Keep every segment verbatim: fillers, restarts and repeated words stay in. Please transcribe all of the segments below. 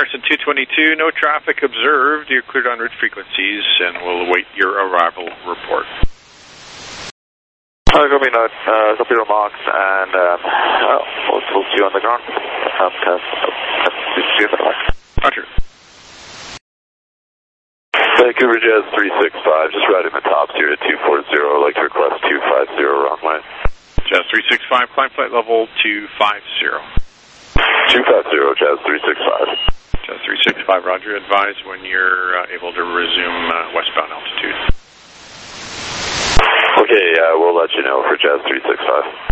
Carson two twenty-two, no traffic observed. You're cleared on route frequencies, and we'll await your arrival report. Uh, copy, no, uh, copy remarks, and um, uh, we'll, we'll see you on the ground. Um, test, test, see you in the back. Roger. Vancouver Jazz three six five, just riding the tops here to two four zero. I'd like to request two five zero runway. Jazz three six five, climb flight level two five zero. two five zero, Jazz three six five. Jazz three six five, roger. Advise when you're uh, able to resume uh, westbound altitude. Okay, uh, we'll let you know for Jazz three six five.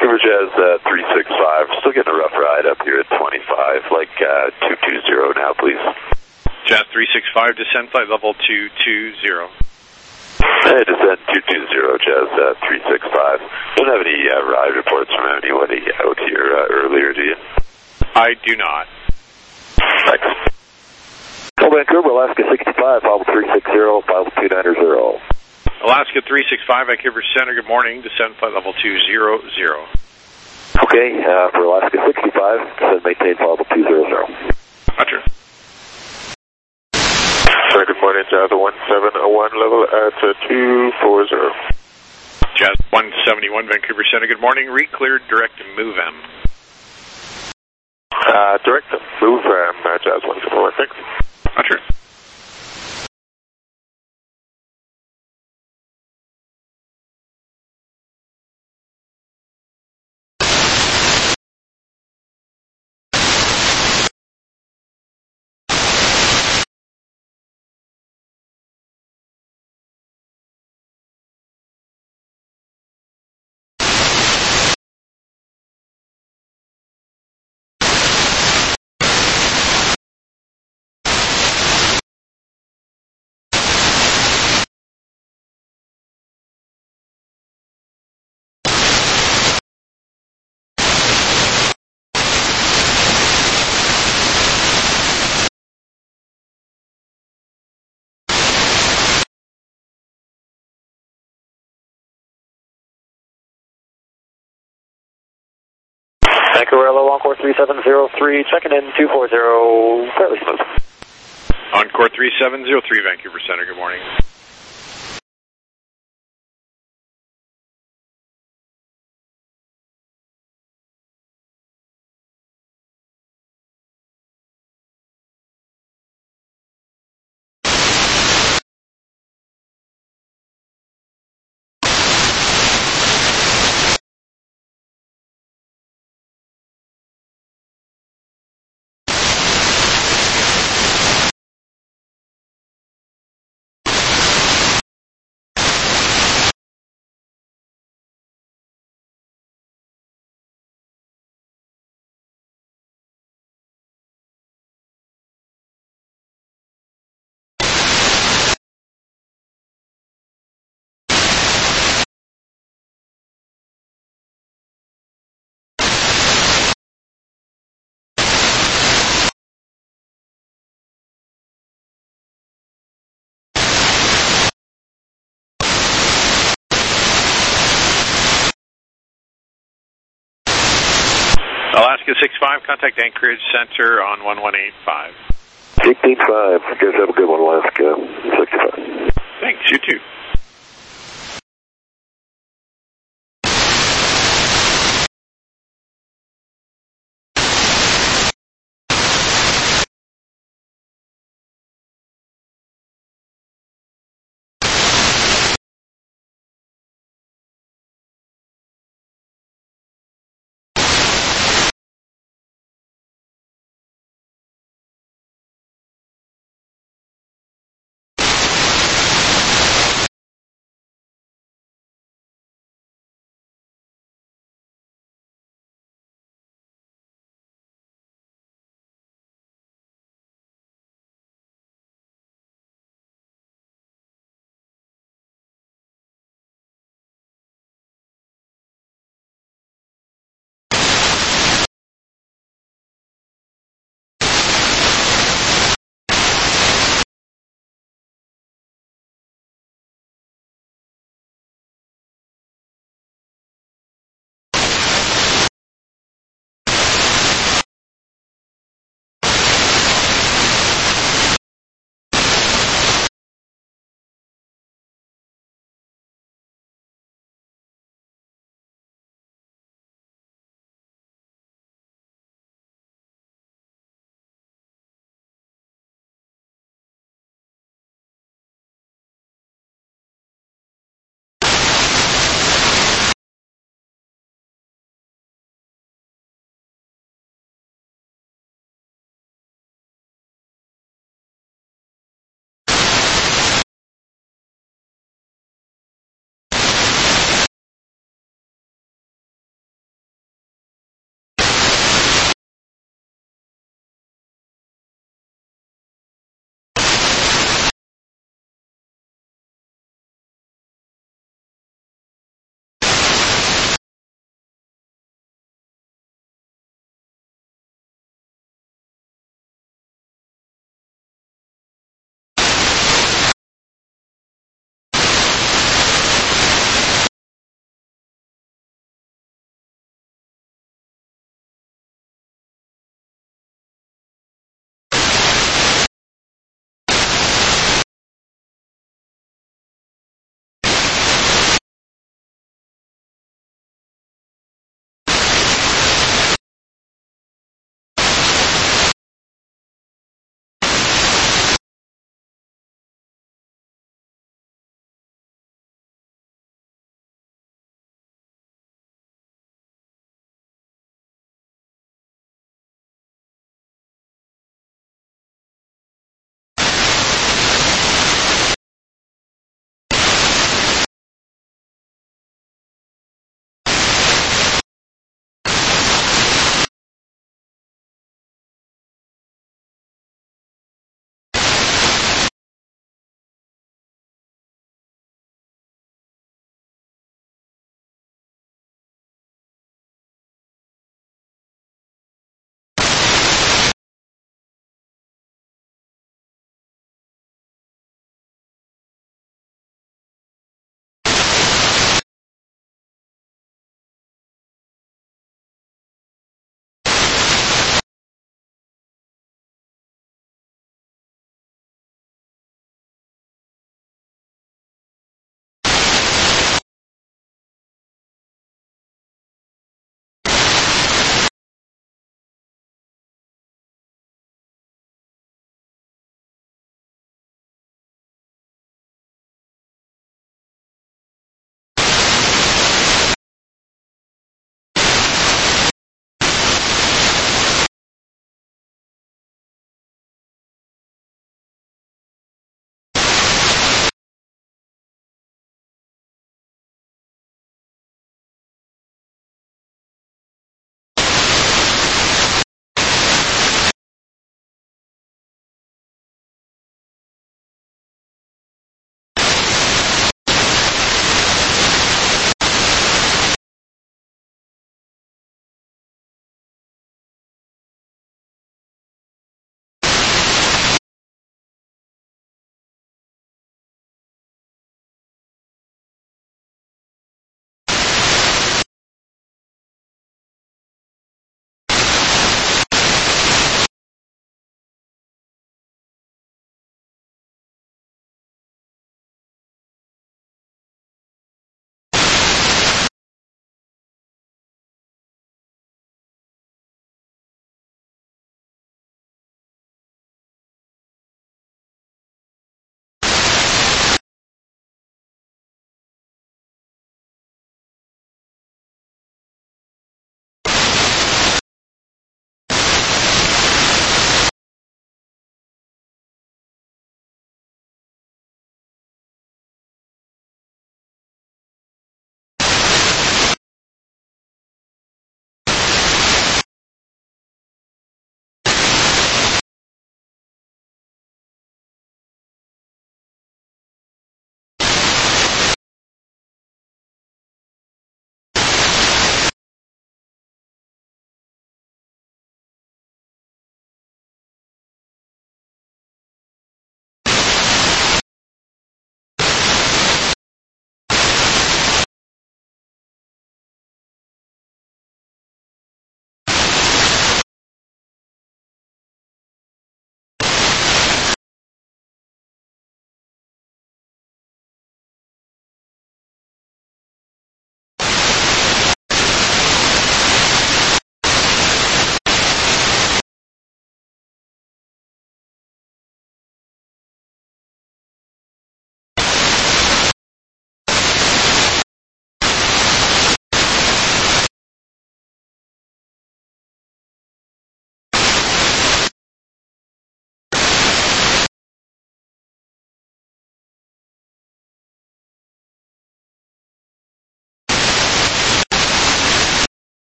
Vancouver Jazz uh, three six five, still getting a rough ride up here at twenty-five, like uh, two two zero now, please. Jazz three six five, descend flight level two two zero. Hey, descend two two zero, Jazz uh, three six five. Don't have any uh, ride reports from anybody out here uh, earlier, do you? I do not. Thanks. Call Vancouver, Alaska sixty-five, Bible three six zero, Bible two nine zero. Alaska three six five, Vancouver Center, good morning, descend flight level two zero zero. Okay, uh, for Alaska sixty-five, descend maintain Bible two zero zero. Roger. Sir, good morning, Jazz one seven one, level at uh, two four zero. Jazz one seventy-one, Vancouver Center, good morning, re-cleared, direct and move M. Uh, direct and move M, uh, Jazz one seven one, thanks. Roger. Vancouver L O Encore three seven zero three, checking in two four zero, fairly smooth. Encore three seven zero three, Vancouver Center, good morning. Alaska six five, contact Anchorage Center on one one eight five. eighteen five, you guys have a good one, Alaska sixty-five. Thanks, you too.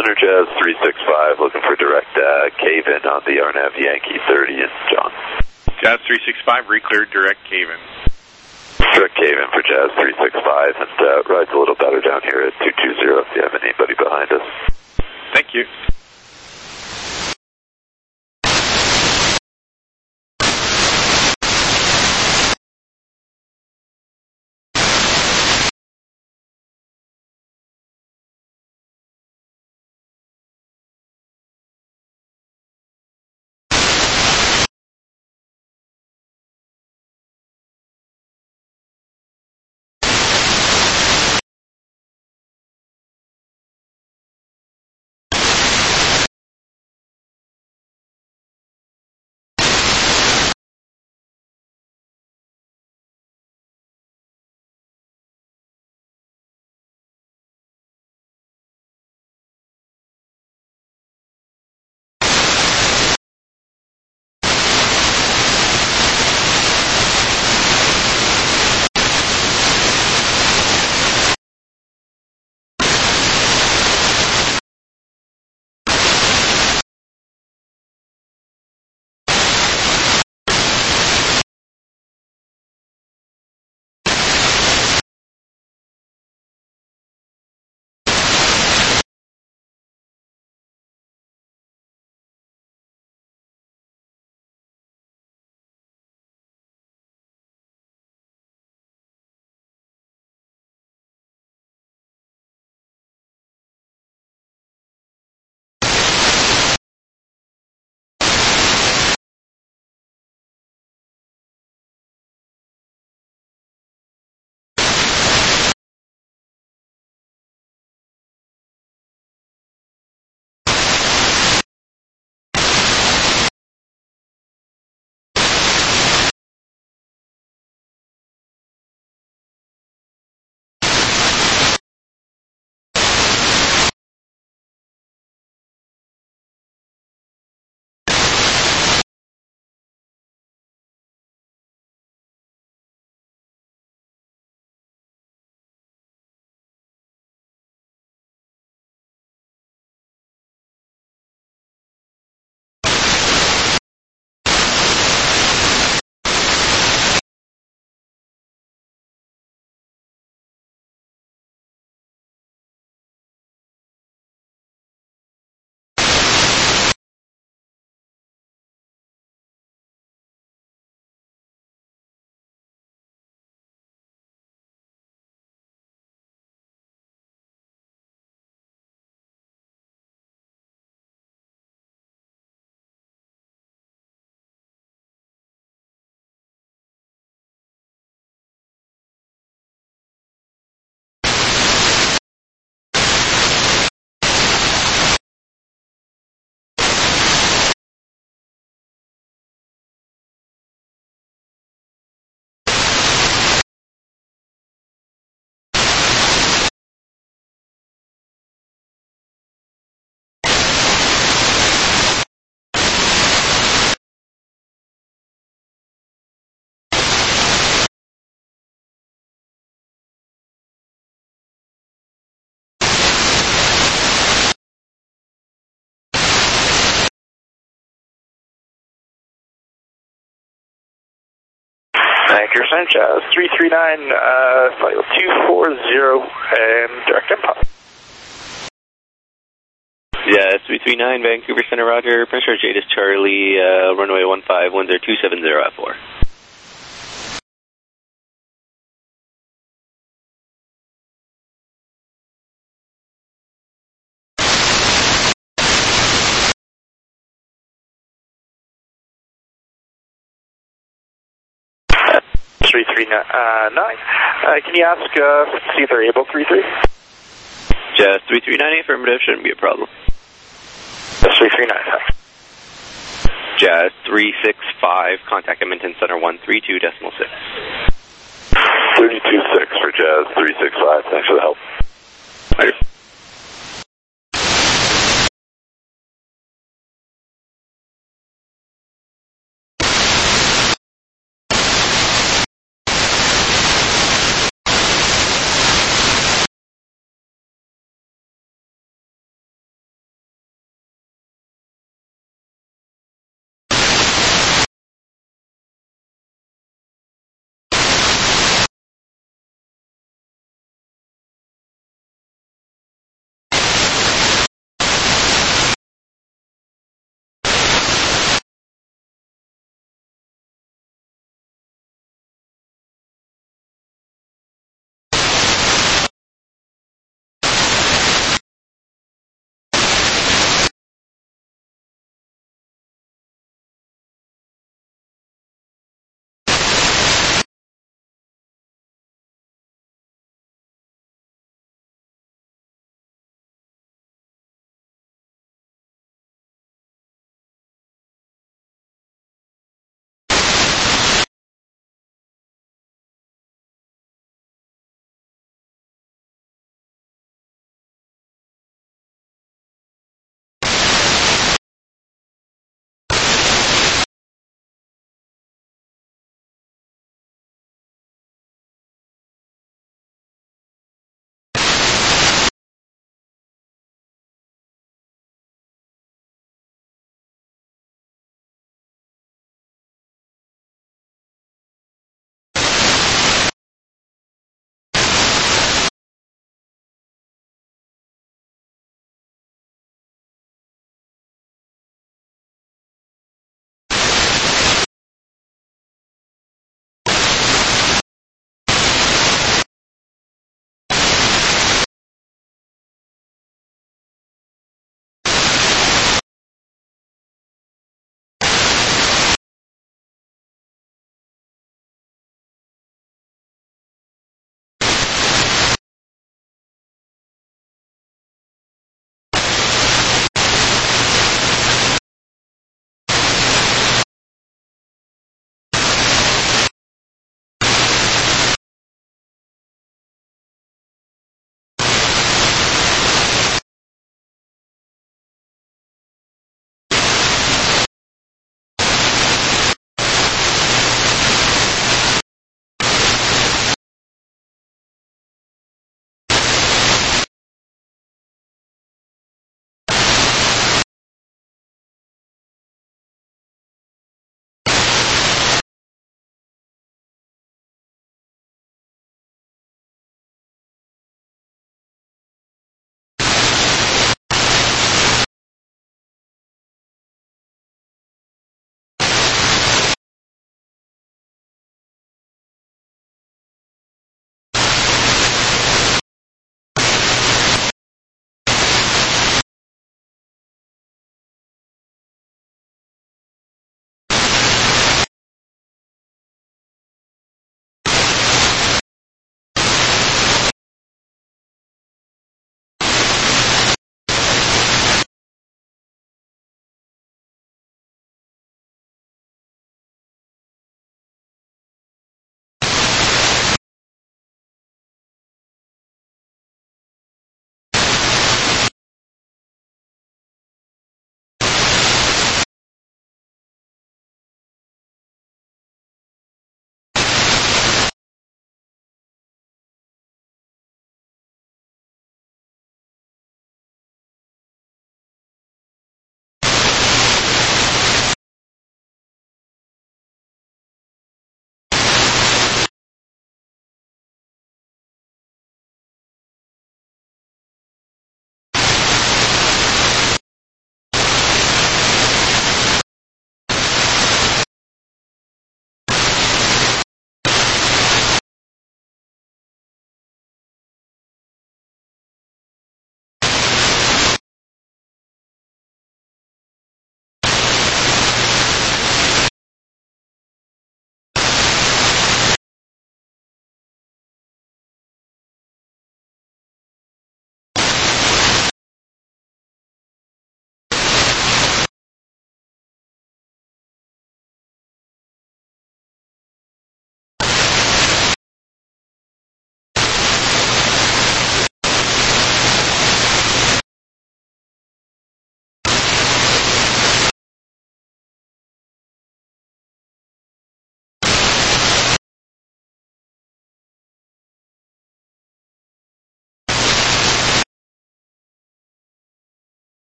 Center Jazz three six five, looking for direct uh, cave-in on the R N A V Yankee thirty in John. Jazz three six five, recleared direct cave-in. Direct cave-in for Jazz three six five, and uh, ride's a little better down here at two two zero if you have anybody behind us. Thank you. Anchor Sanchez, three three nine, uh, flight two four zero, and direct impact. Yeah, three three nine, Vancouver Center, roger. Pressure Jadis Charlie, uh, runway one five one zero two seven zero at four. three three nine, uh, nine. Uh, can you ask, uh, see if they're able, three three? Just three three nine, affirmative, shouldn't be a problem. Just three three nine, thanks. Jazz three six five, contact Edmonton Center one three two decimal six. thirty-two six for Jazz three six five, thanks for the help. Later.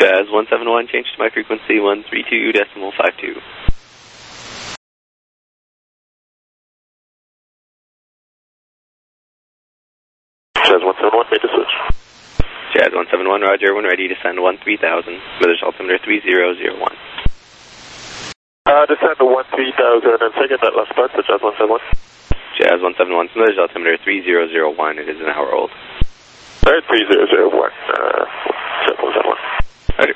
Jazz one seven one, change to my frequency one three two decimal five two. Jazz one seven one, made the switch. Jazz one seven one, roger, when ready, descend one three thousand, weather's altimeter three zero zero one. Uh, descend to one three thousand and second that last part, so Jazz one seven one. Jazz one seven one, weather's altimeter three zero zero one, it is an hour old. Alright, three zero zero one, uh, Jazz one seven one. Roger.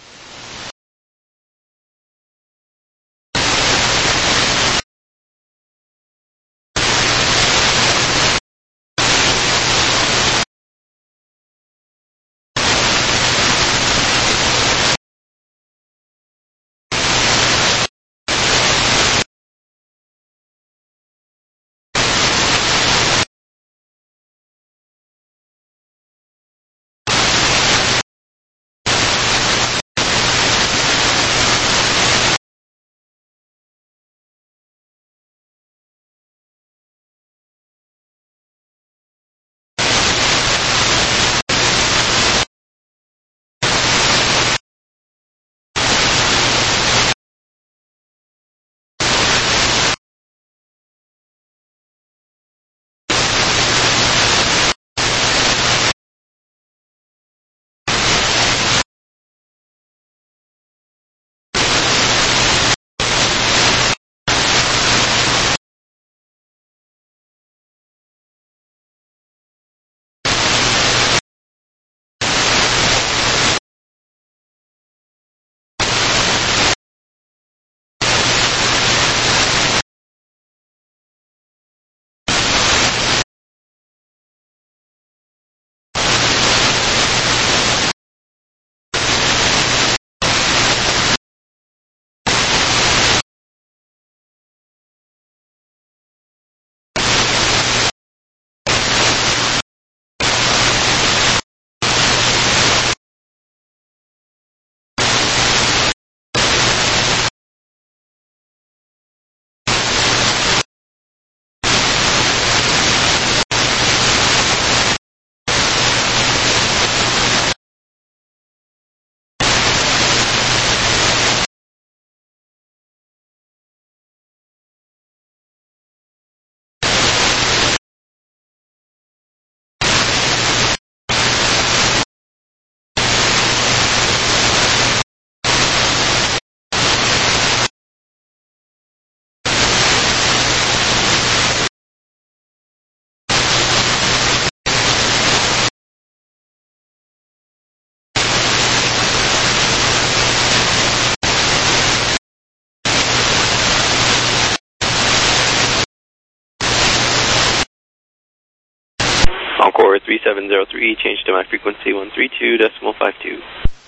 Encore three seven zero three, change to my frequency one three two decimal five two.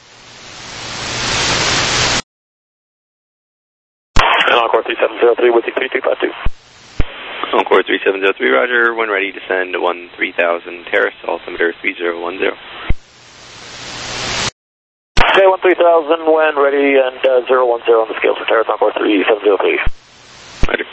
And Encore three seven zero three with you three two five two. Encore three seven zero three, roger, when ready, descend one three thousand, terrace, altimeter three zero one zero. Okay, one three thousand when ready, and uh, zero one zero on the scale for terrace, Encore three seven zero three. Roger.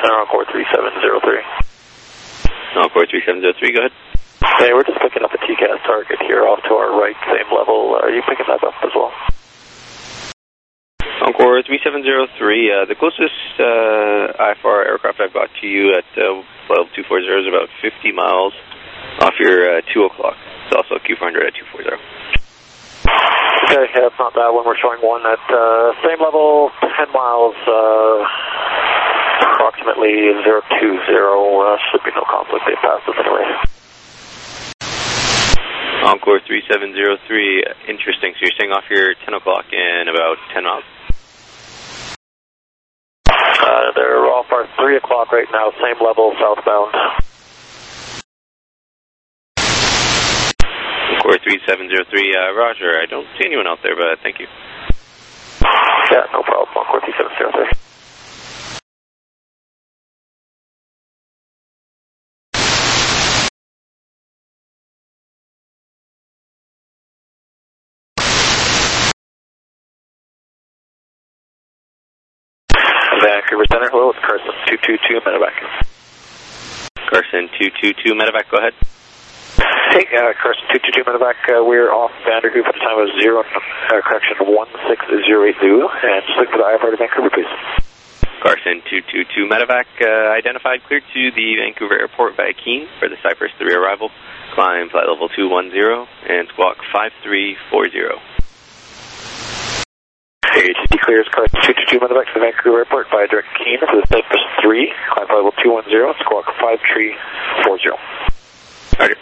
Center, Encore three seven zero three. Encore three seven zero three, go ahead. Hey, we're just picking up a T C A S target here off to our right, same level. Are you picking that up as well? Encore three seven zero three, uh, the closest uh, I F R aircraft I've got to you at uh, twelve two forty is about fifty miles off your uh, two o'clock. It's also Q four hundred at two forty. Okay, yeah, it's not that one. We're showing one at uh, same level, ten miles, uh, approximately zero two zero. Uh, should be no conflict. They passed us anyway. Encore three seven zero three, interesting. So you're staying off your ten o'clock in about ten miles? Uh, they're off our three o'clock right now, same level, southbound. Encore three seven zero three, uh, Roger. I don't see anyone out there, but thank you. Yeah, no problem. Encore three seven zero three. Vancouver Center, hello, it's Carson two two two, medevac. Carson two two two, medevac, go ahead. Hey, uh, Carson two two two, medevac, uh, we're off Vanderhoof at the time of zero, uh, correction, one six zero eight Zulu, and just look for the I F R to Vancouver, please. Carson two two two, medevac, uh, identified, cleared to the Vancouver Airport via Keene for the Cypress three arrival, climb flight level two one zero, and squawk five three four zero. H T clears Carson two two two, medevac to the Vancouver Airport via direct Keene for the Cypress three, climb flight level two one zero, squawk five three four zero. Roger.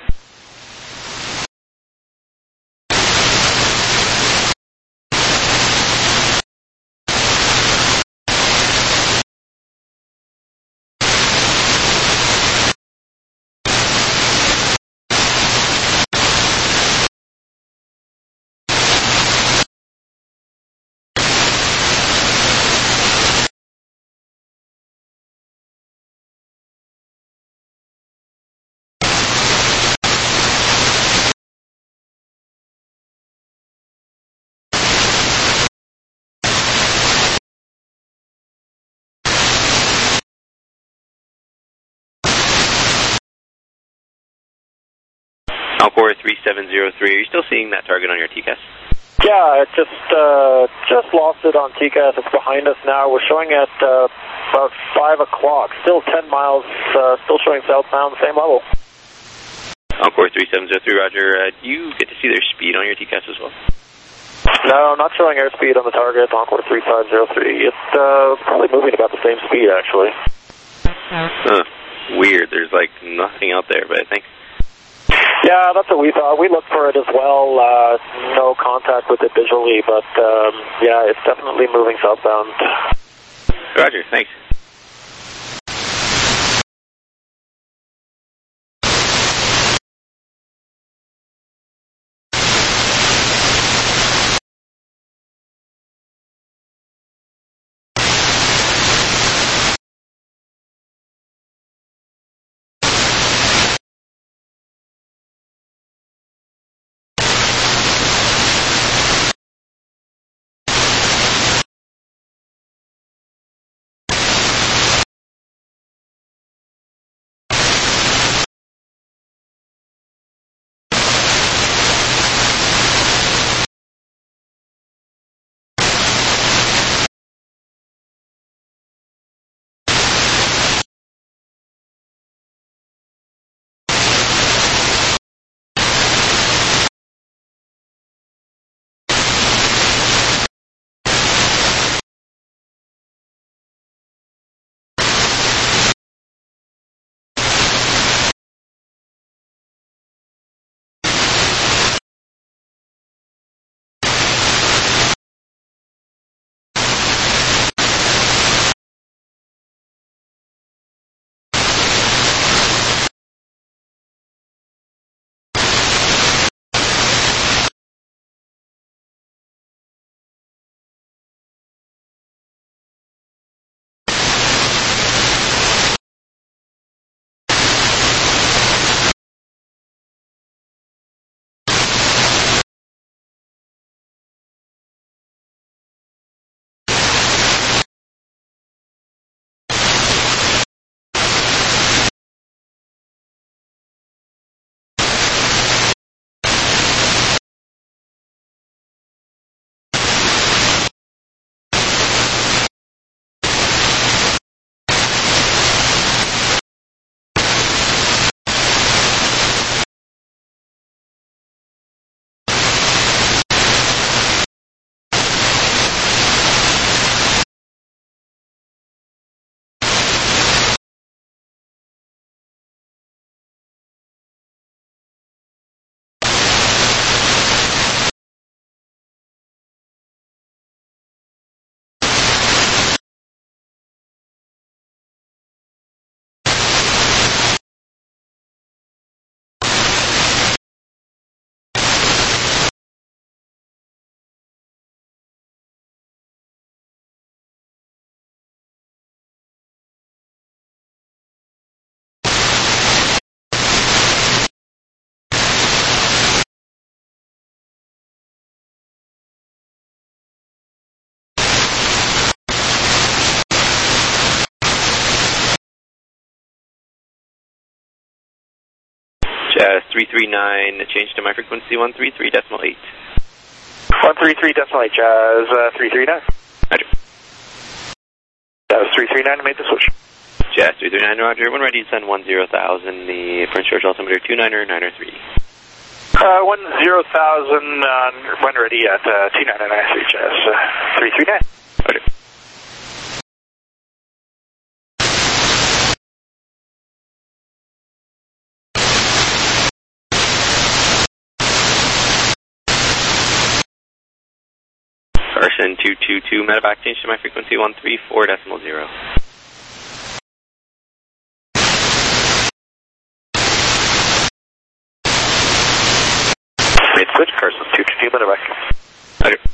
Encore three seven zero three, are you still seeing that target on your T C A S? Yeah, I just, uh, just lost it on T C A S. It's behind us now. We're showing at uh, about five o'clock. Still ten miles, uh, still showing southbound, same level. Encore three seven zero three, Roger. Uh, do you get to see their speed on your T C A S as well? No, not showing airspeed on the target, Encore three five zero three. It's uh, probably moving about the same speed, actually. Huh. Weird. There's like nothing out there, but I think... Yeah, that's what we thought. We looked for it as well. Uh, no contact with it visually, but um, yeah, it's definitely moving southbound. Roger, thanks. Jazz three three nine, change to my frequency one three three decimal eight. one three three decimal eight, Jazz uh, three three nine. Roger. Jazz three three nine, made the switch. Jazz three three nine, roger. When ready, send one zero thousand, the French George altimeter two niner niner three. Uh, one zero thousand, uh, when ready at uh, two niner niner three, Jazz uh, three three nine. Roger. Carson two two two, medevac, change to my frequency one three four decimal zero. Made switch, Carson two two two, medevac. Roger.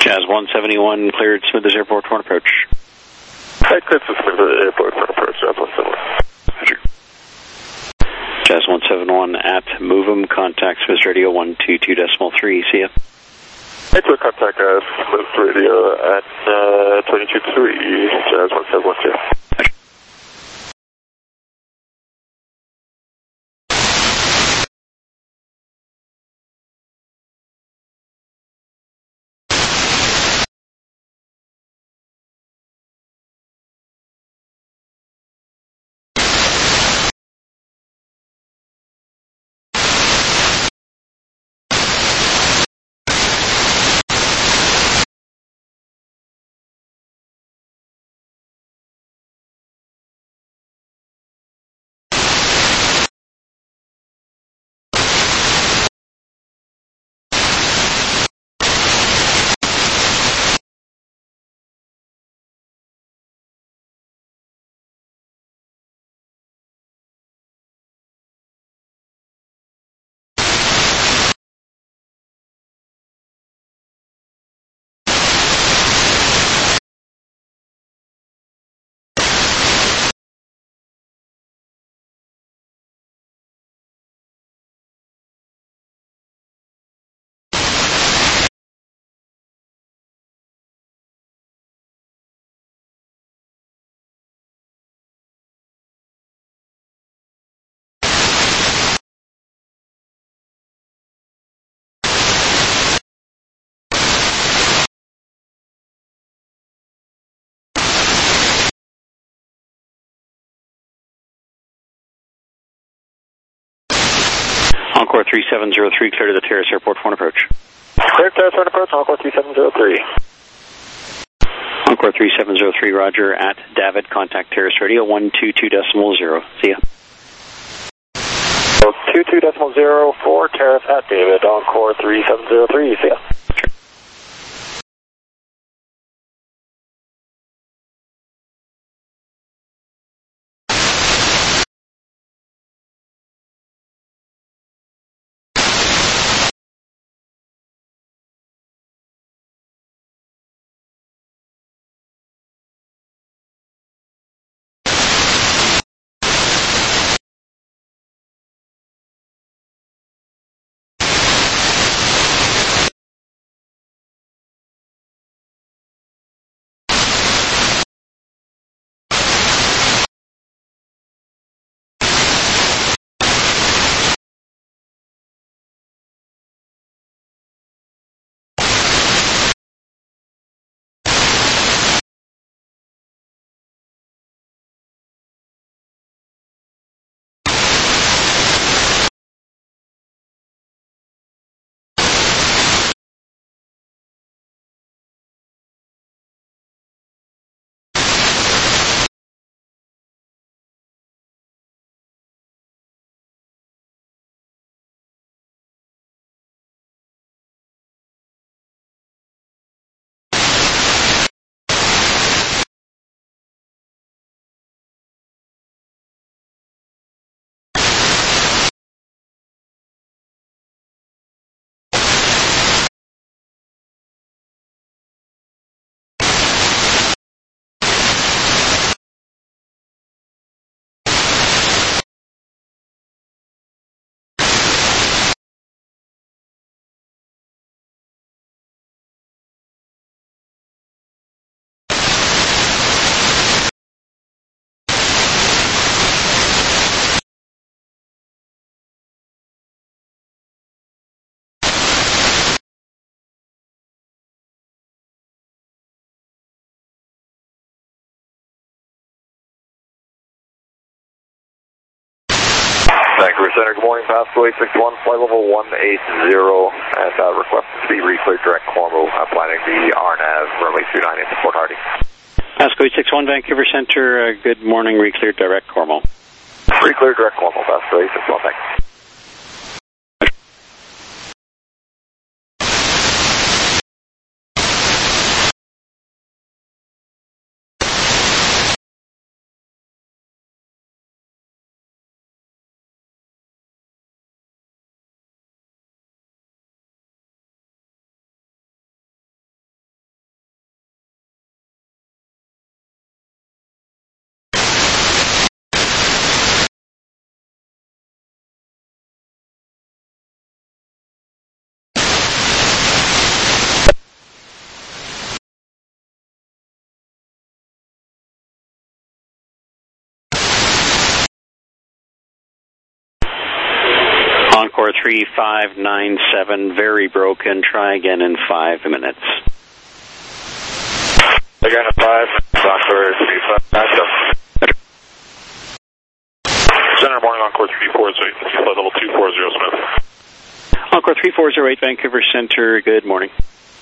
Jazz one seventy-one, cleared Smithers Airport, one approach. Hi, cleared Smithers Airport, one approach, Jazz one seventy-one. Roger. Jazz one seventy-one at Movem, contact Smithers Radio one two two decimal three, see ya. Hey, clear contact uh, Smithers Radio at uh, twenty-two three, Jazz one seventy-one, see ya. Encore three seven zero three, clear to the Terrace Airport, one approach. Clear Terrace one approach, Encore three seven zero three. Encore three seven zero three, roger, at David, contact Terrace Radio one two two decimal zero, see ya. two two decimal zero four, Terrace at David, Encore three seven zero three, see ya. Vancouver Center, good morning, Pasco eight six one, flight level one eighty, and uh, request to be re-cleared direct Cormo, uh, planning the R N A V, runway two nine into Port Hardy. Pasco eight six one, Vancouver Center, uh, good morning, re-cleared direct Cormo. Re-cleared direct Cormo, Pasco eight six one, thanks. three five nine seven, very broken. Try again in five minutes. Again at five, Encore three five nine seven. Center morning, Encore three four zero eight, flight level two four zero Smith. Encore three four zero eight, Vancouver Center, good morning.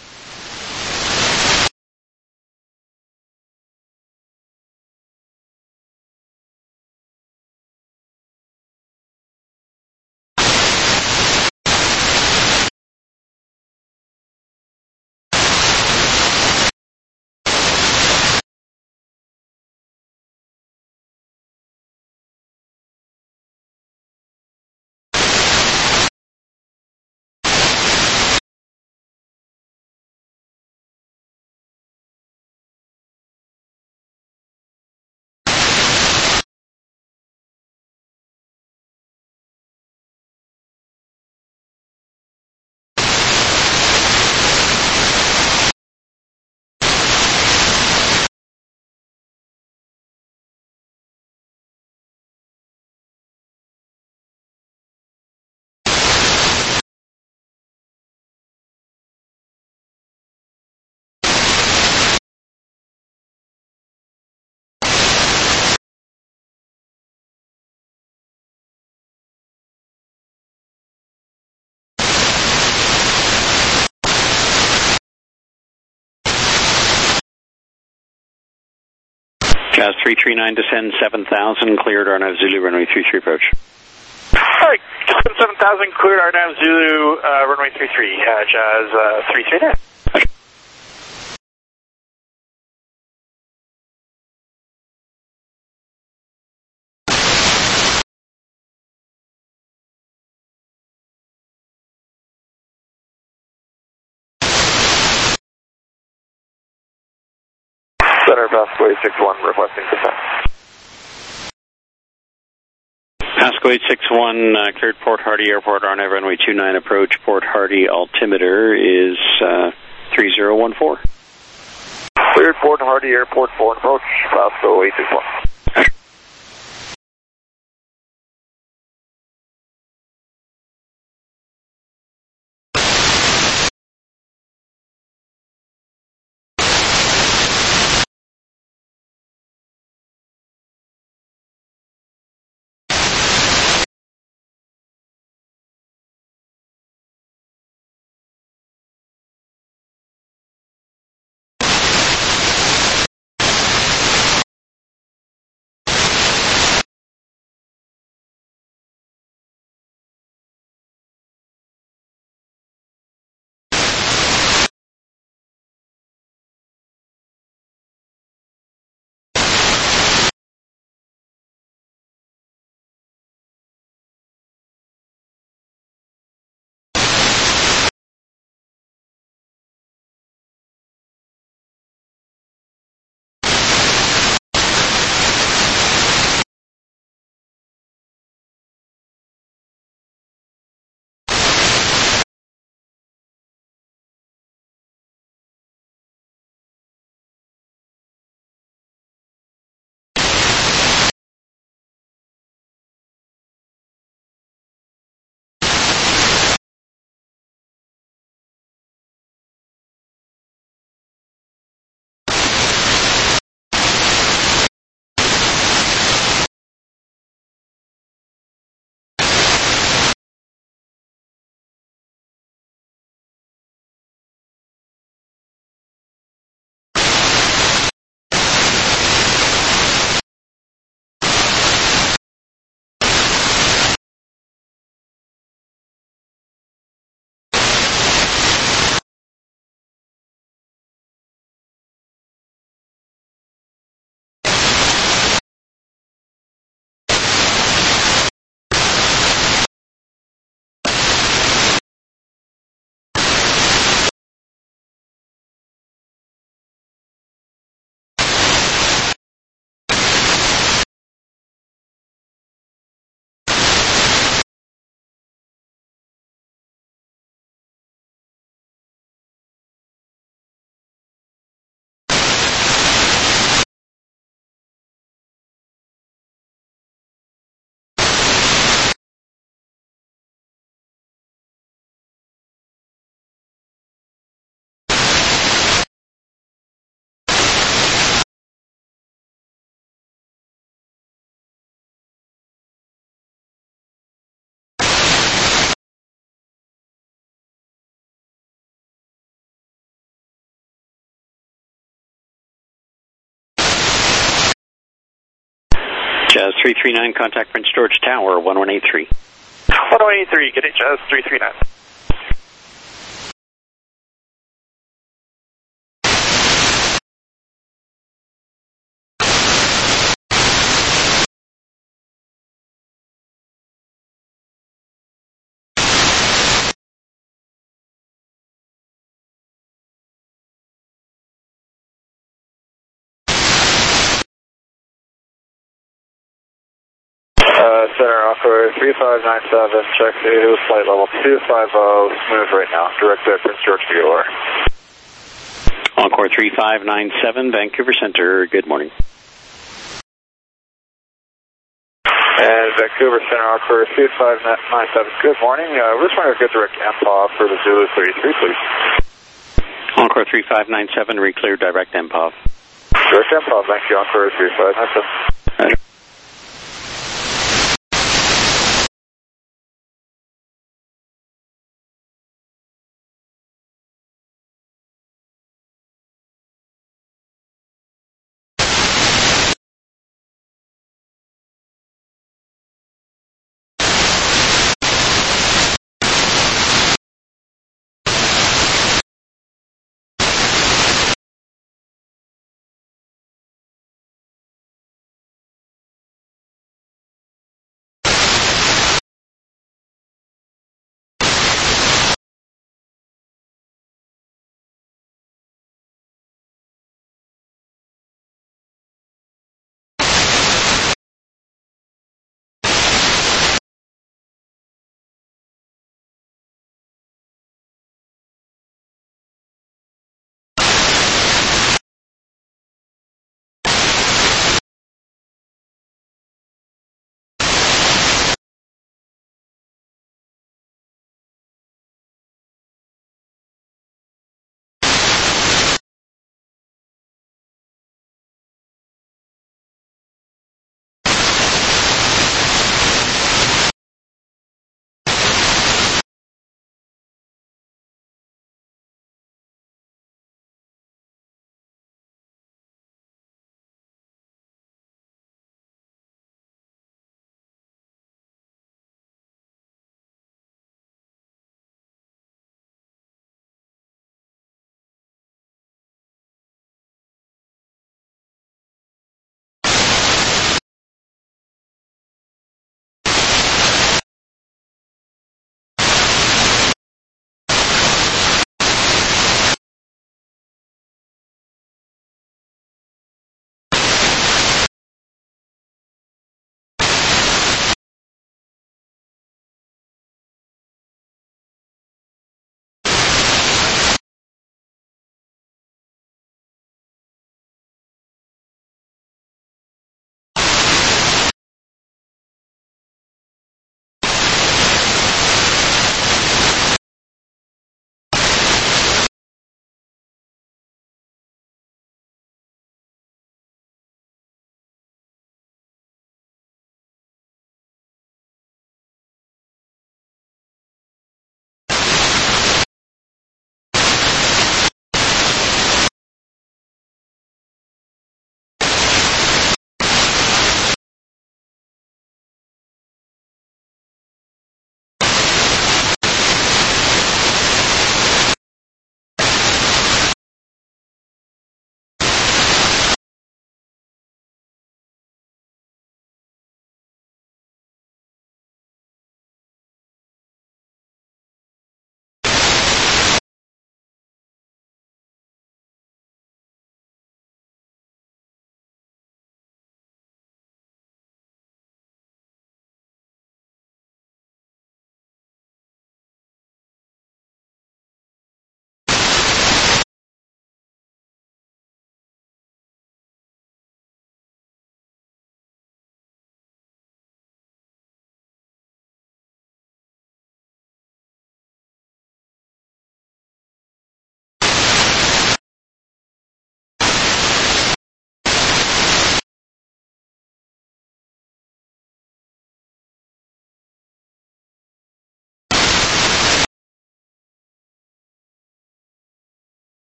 Jazz three three nine, descend seven thousand, cleared R N A V Zulu, runway three three approach. Alright, seven thousand, cleared R N A V Zulu, uh, runway three three, uh, Jazz uh, three three nine. Center Pasco eight six one, requesting descent. Pasco eight six one, uh, cleared Port Hardy Airport, R N A V runway two nine approach. Port Hardy altimeter is uh, three zero one four. Cleared Port Hardy Airport, four approach, Pasco eight six one. Jazz three three nine, contact Prince George Tower, one one eight three. one one eight three, get it, Jazz three three nine. Uh, center Encore three five nine seven, check to flight level two five zero, smooth right now, direct to Prince George V O R. Encore three five nine seven, Vancouver Center, good morning. And Vancouver Center Encore two five nine seven, good morning. Uh, we're just trying to get direct M P O F for the Zulu thirty-three, please. Encore three five nine seven, re-clear direct M P O F. Direct M P O F, thank you, Encore three five nine seven.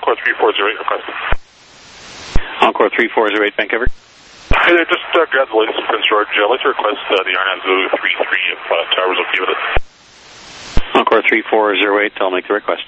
Encore three four zero eight request. Encore three four zero eight, Vancouver. Hey there, just uh, grab the latest from Prince George. I'd like to request uh, the R N A V Zulu three three if uh, Tower's okay with it. Encore three four zero eight, I'll make the request.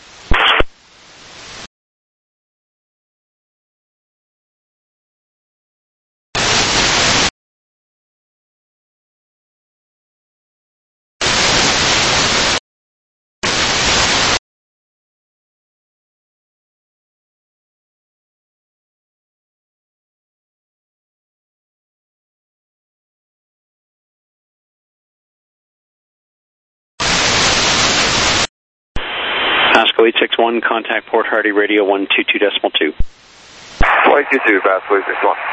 Pasco eight six one, contact Port Hardy radio one two two decimal two. one two two, Pasco eight six one.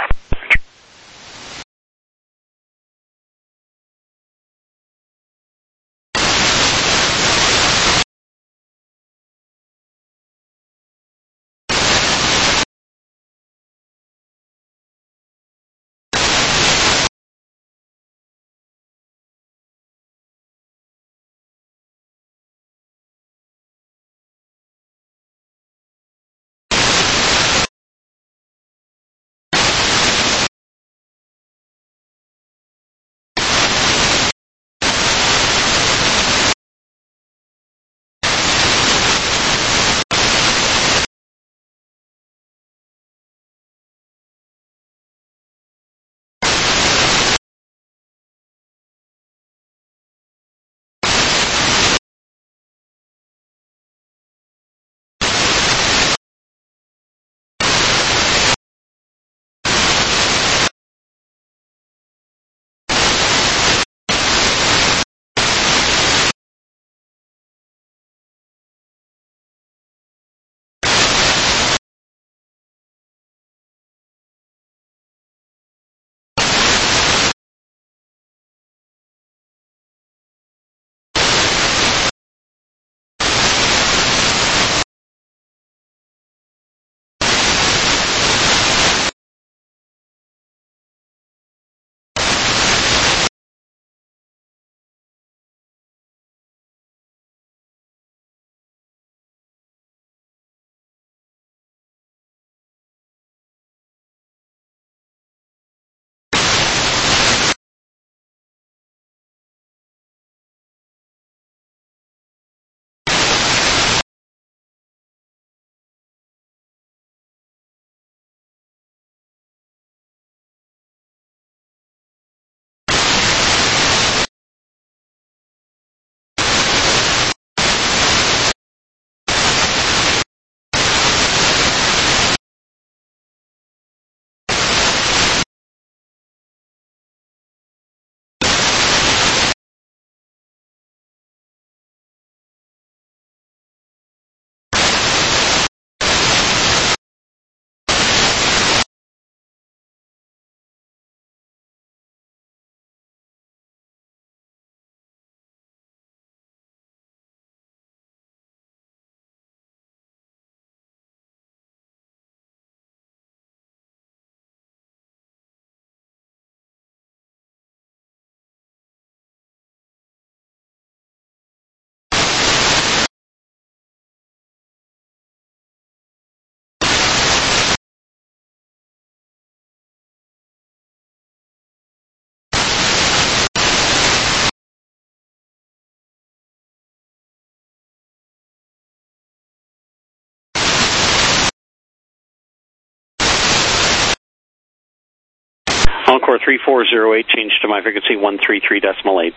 Encore three four zero eight, change to my frequency one three three decimal eight.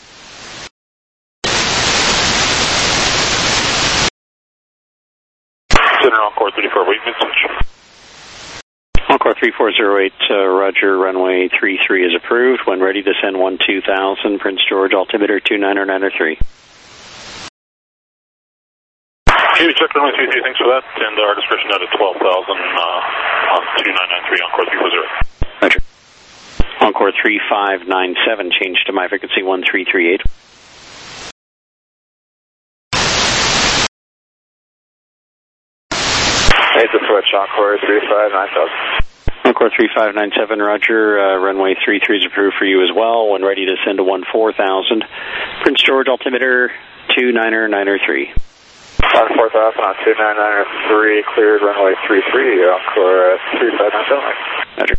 Center Encore three four, wait, mid-switch. Encore three four zero eight, uh, Roger, runway three three is approved. When ready, descend one two thousand, Prince George, altimeter two niner niner three. Okay, check runway three three, thanks for that, and our discretion out at twelve thousand uh, on two nine nine three, Encore three four zero. Roger. Encore three five nine seven, change to my frequency one three three eight. Hey, the switch, Encore three five nine seven. Encore three five nine seven, Roger, uh, runway three three is approved for you as well. When ready, descend to one four thousand, Prince George, altimeter two niner niner three. On four thousand on two nine nine three, cleared runway three three, Encore uh, three five nine seven. Roger.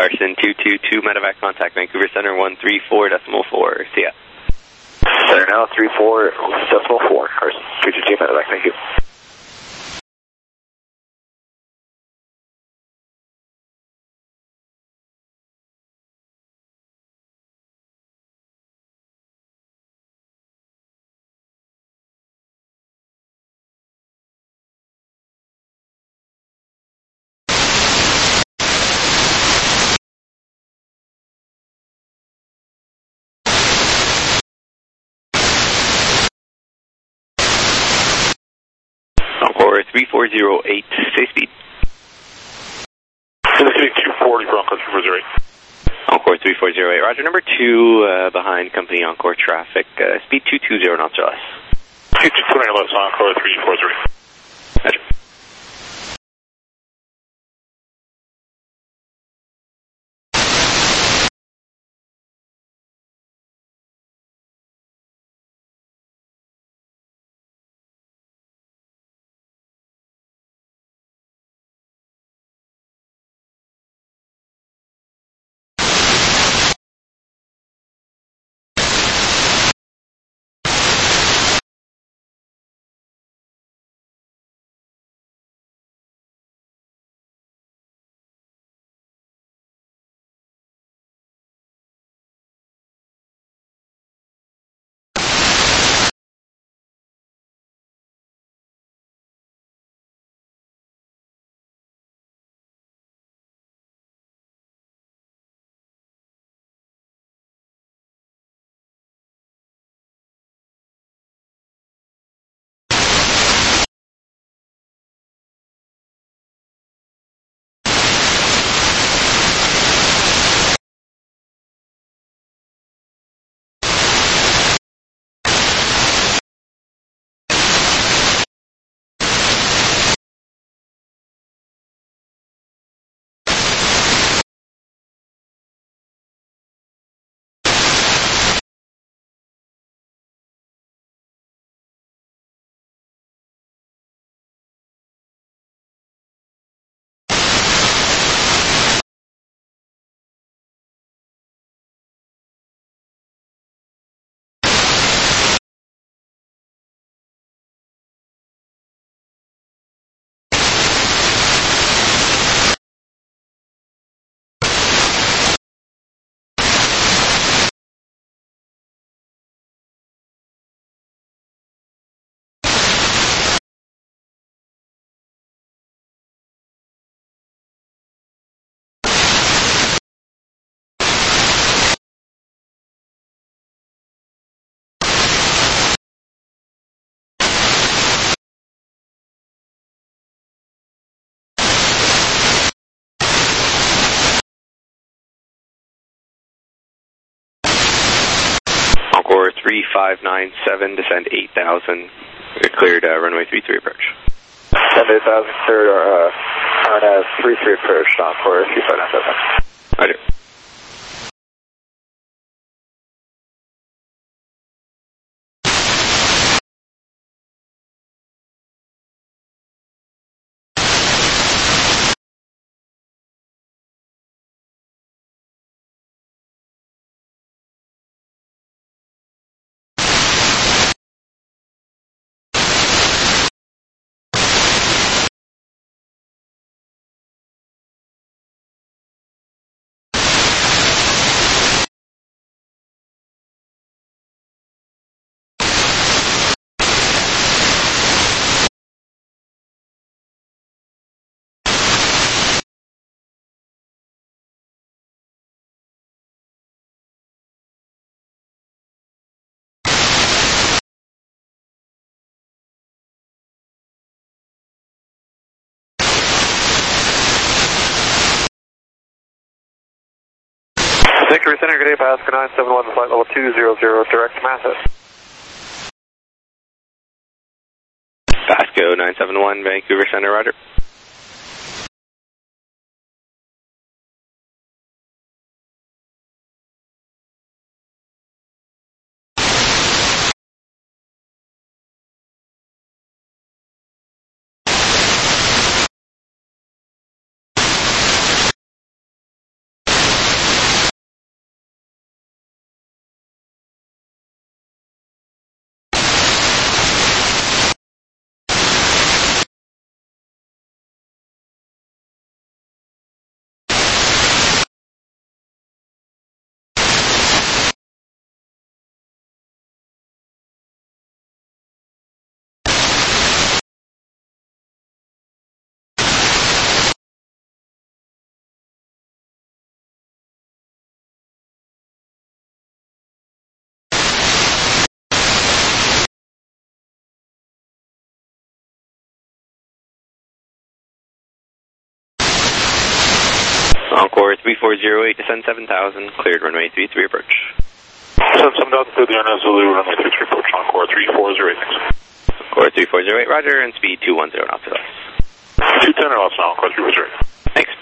Carson two two two, medevac contact Vancouver Center one three four decimal four. See ya. Center now, three four decimal four. Carson, two two two, medevac, thank you. Encore three four zero eight, say speed. City two forty, Broncos three four zero eight. Encore three four zero eight, roger. Number two, uh, behind company Encore traffic, uh, speed two two zero knots or less. two two two less, Encore three four zero eight. Roger. Encore three five nine seven, descend eight thousand, cleared uh, runway three three approach. Descend eight thousand, cleared uh, R N A V three three approach, Encore three five nine seven. Roger. Victory Center, good day, Pasco nine seven one, flight level two zero zero, direct to Mathis. Pasco nine seven one, Vancouver Center, roger. Encore three four zero eight, descend seven thousand, cleared runway three three approach. Descend seven thousand, cleared the R N A V Zulu, runway three three approach, Encore three four zero eight, thanks. Encore three four zero eight, roger, and speed two one zero knots to us. two ten knots now, Encore three four zero eight. Thanks.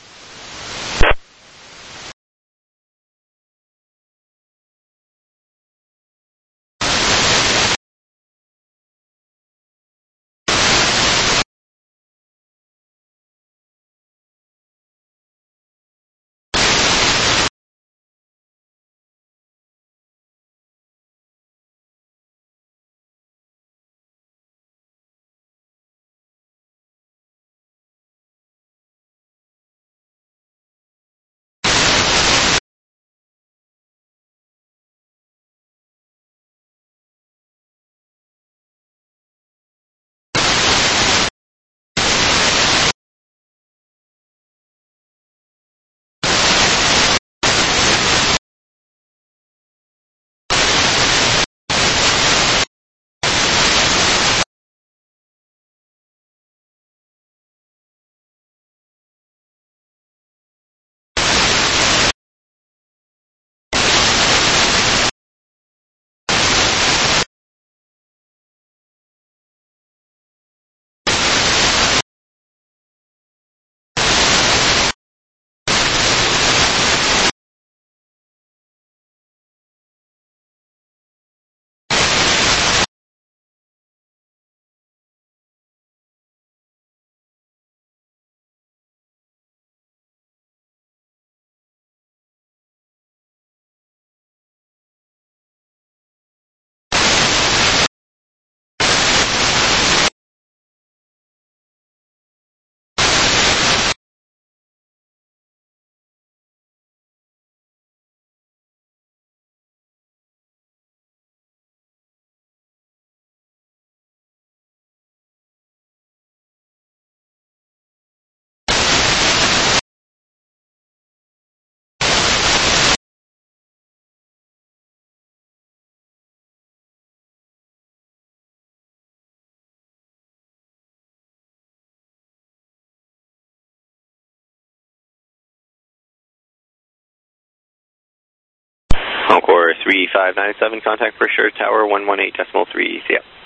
Encore three five nine seven, contact pressure tower one one eight decimal three, C F.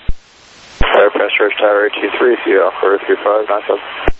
Air pressure tower eight two three, C F, for three five nine seven.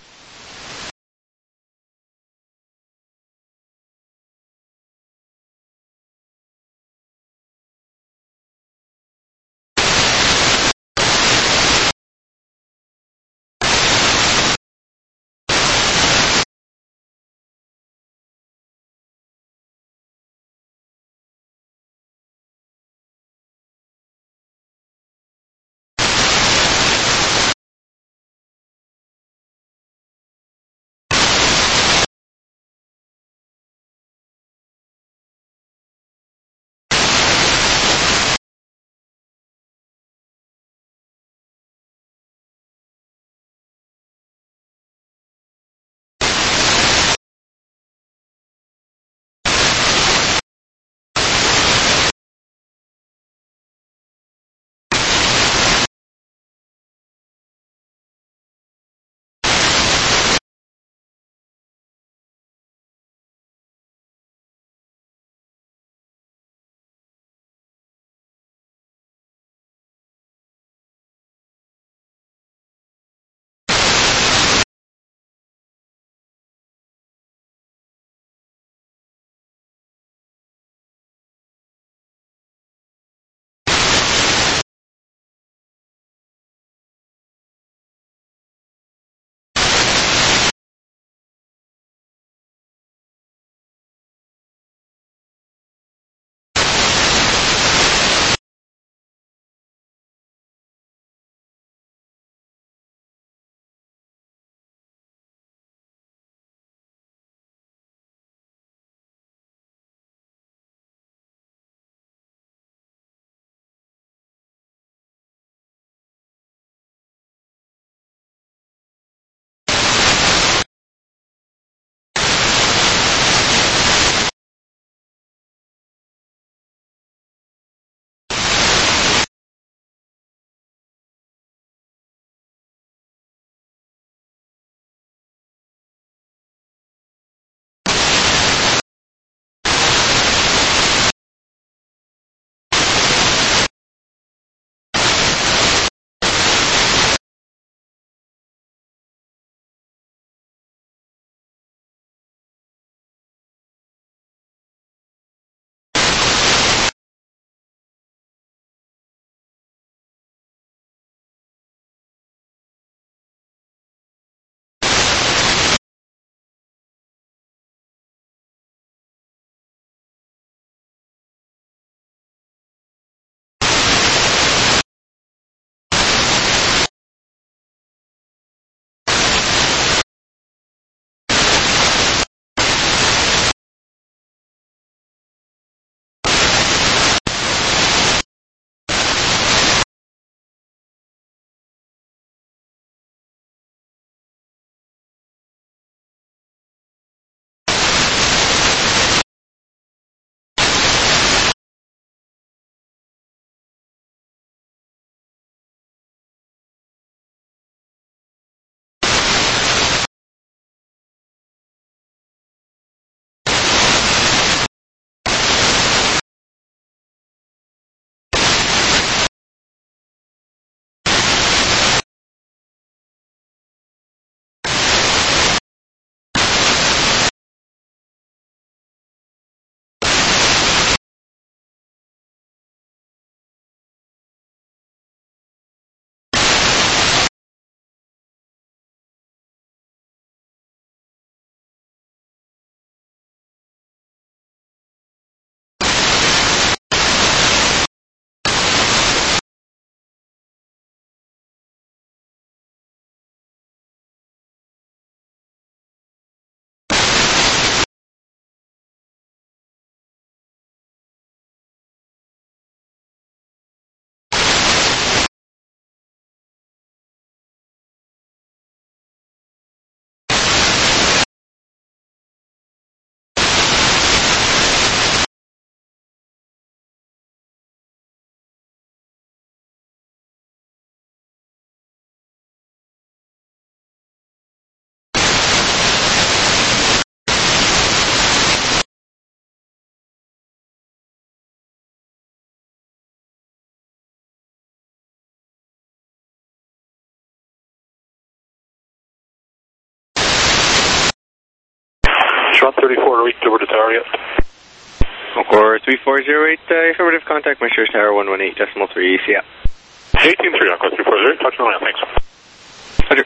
one thirty-four, reached over to tower yet? Encore three four zero eight, uh, affirmative, contact Measures Tower one one eight decimal three, E C L. eighteen three, Encore three four zero eight, touch on the land, thanks. Roger.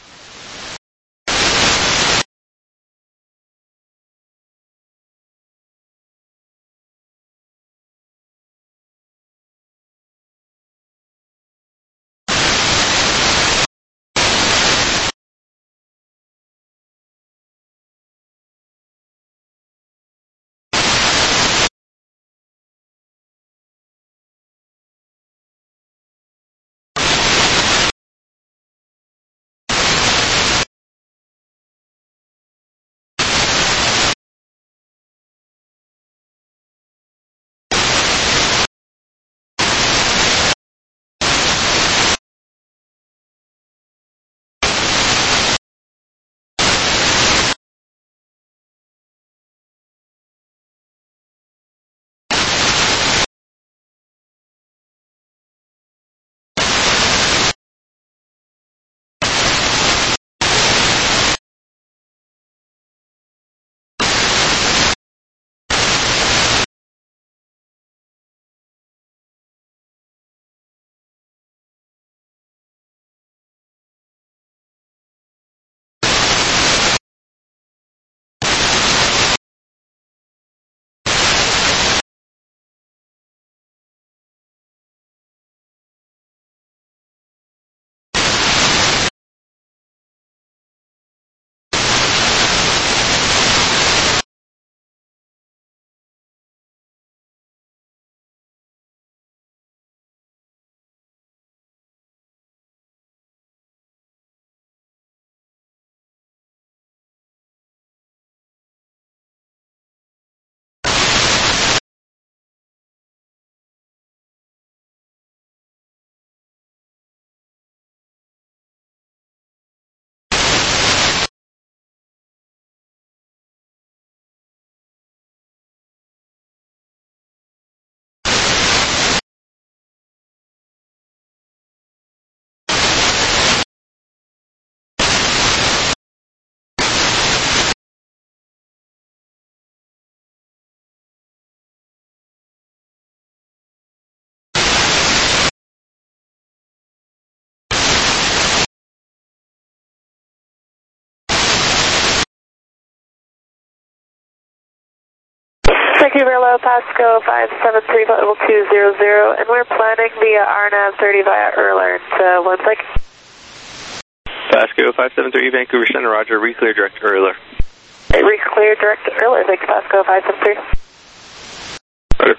Vancouver Low, Pasco five seven three, level two zero zero, and we're planning via R N A V thirty via Erler to one sec. Pasco five seven three, Vancouver Center, roger, reclear direct Erler. Reclear direct Erler, thanks Pasco five seven three. Roger.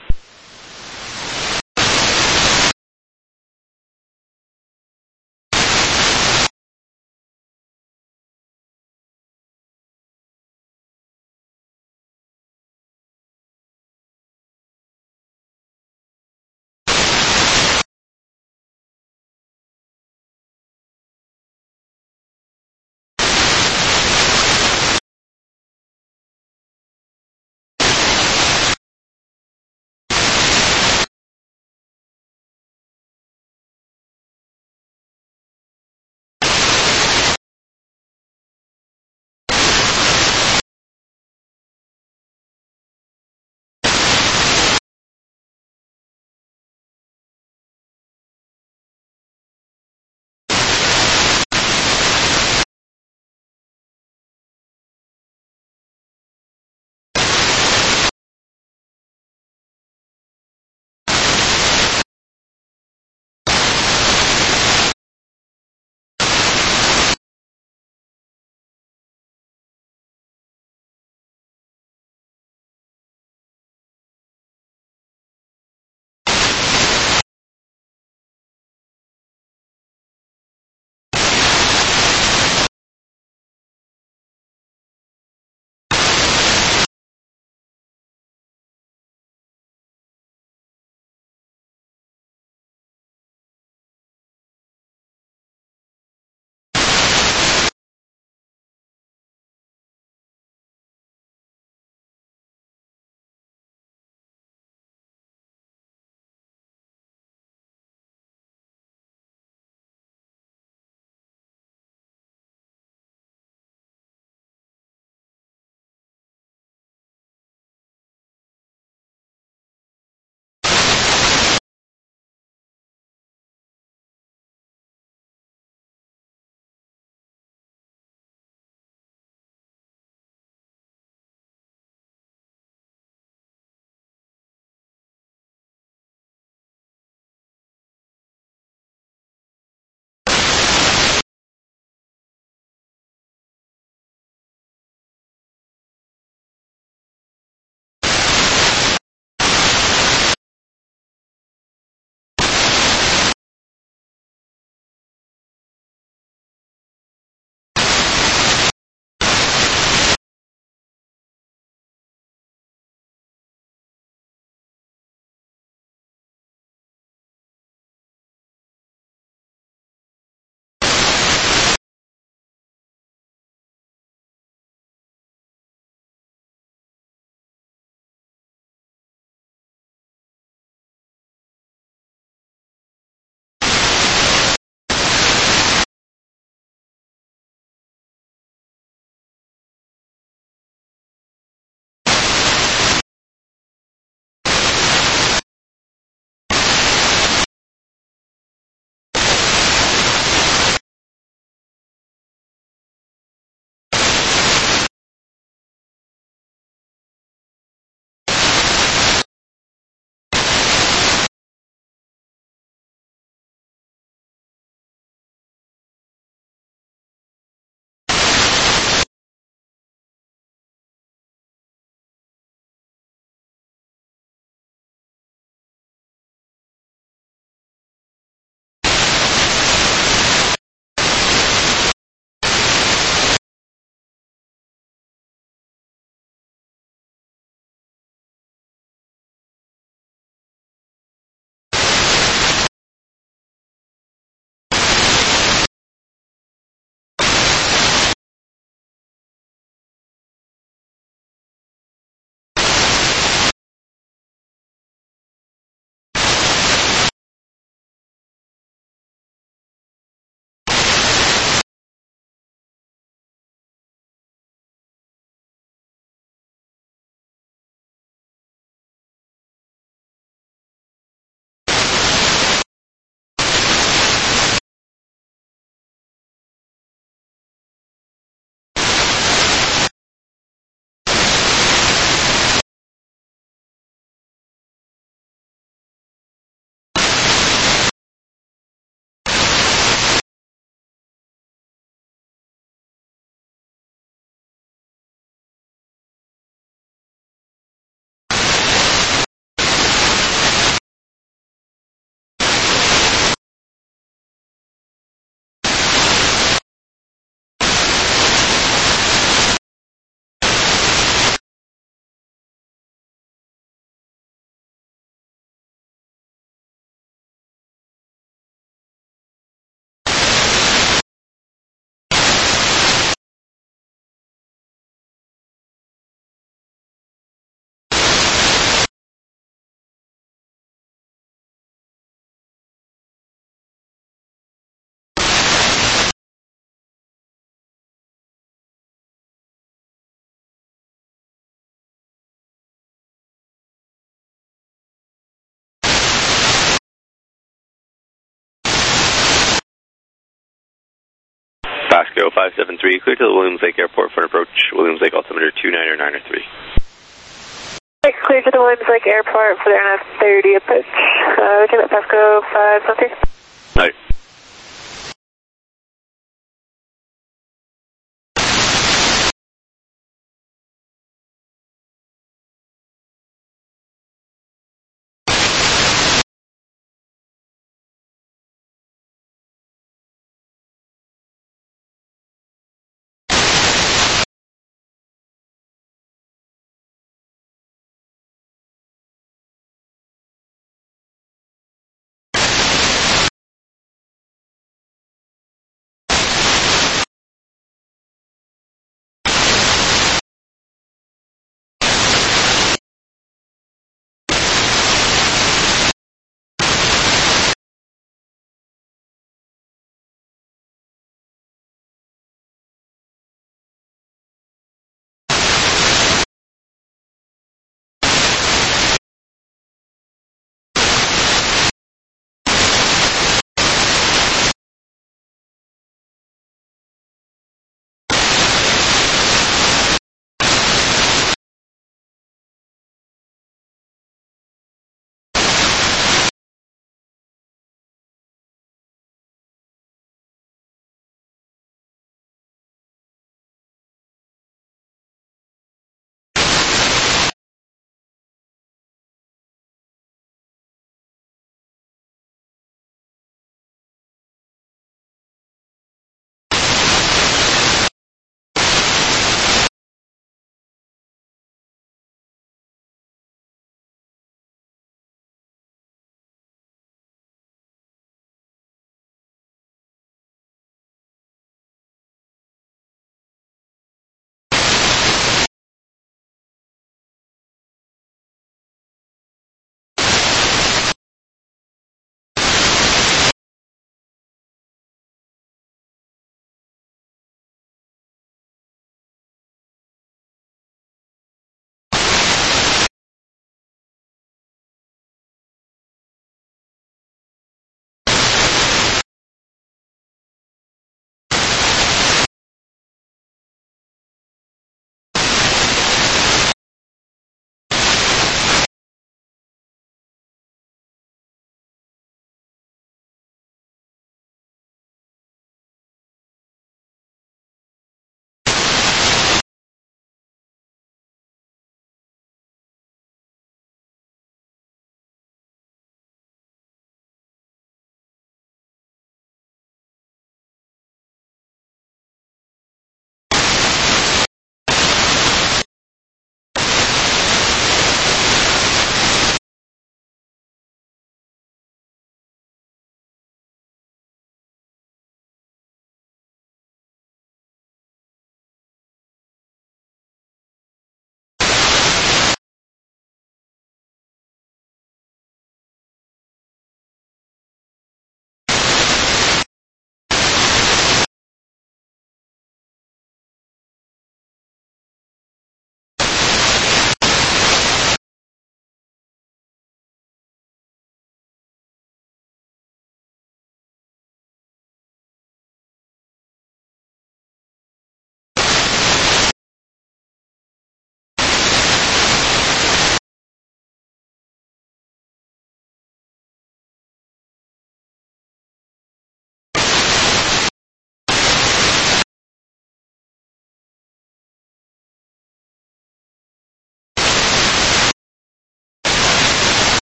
Pasco five seven three, clear to the Williams Lake Airport for an approach, Williams Lake altimeter two niner niner three. Clear to the Williams Lake Airport for the R N A V thirty approach. Uh, we can at Pasco five seven three. Right.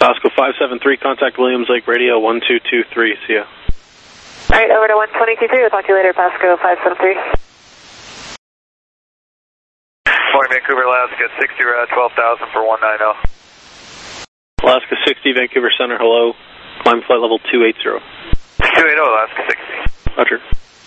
Pasco five seven three, contact Williams Lake Radio one two two three, see ya. Alright, over to one twenty-two three, we'll talk to you later, Pasco five seven three. Morning, Vancouver, Alaska, sixty, uh, twelve thousand for one nine zero. Alaska sixty, Vancouver Center, hello. Climb flight level two eighty. two eighty, Alaska sixty. Roger.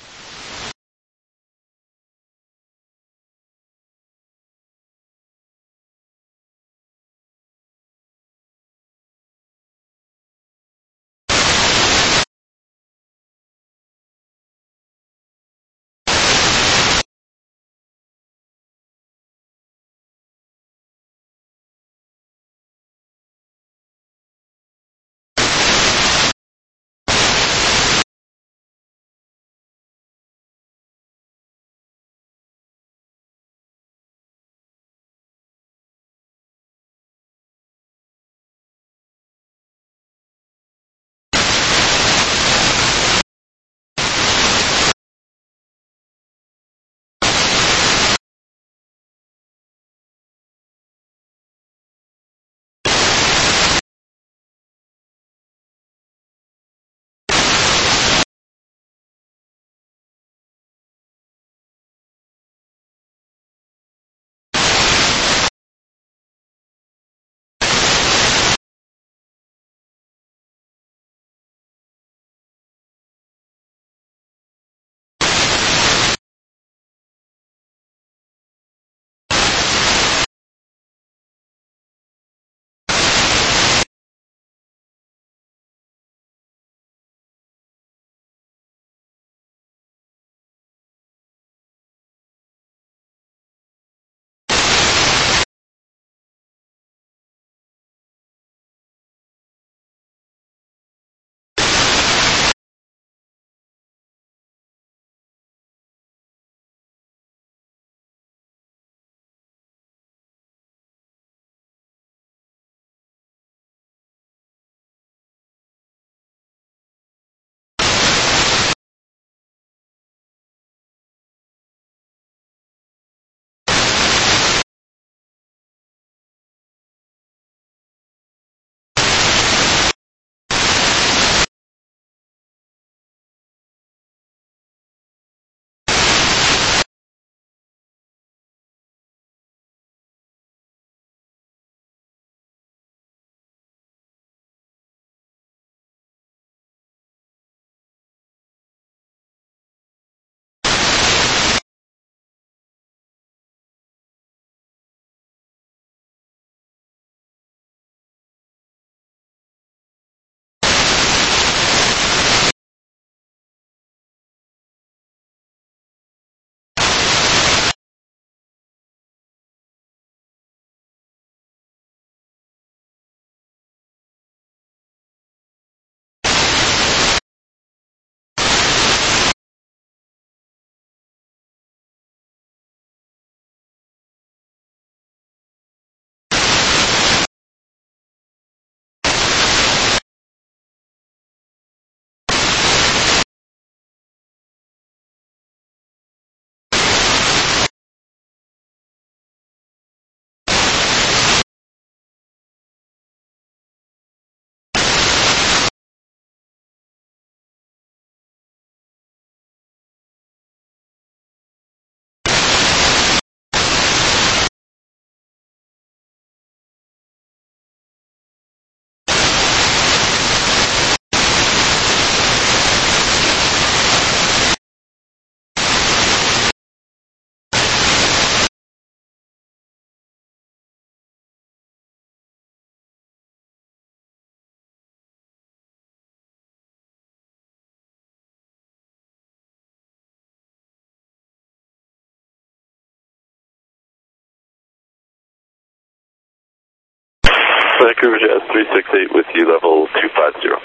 Vancouver Jazz three six eight with you, level two five zero.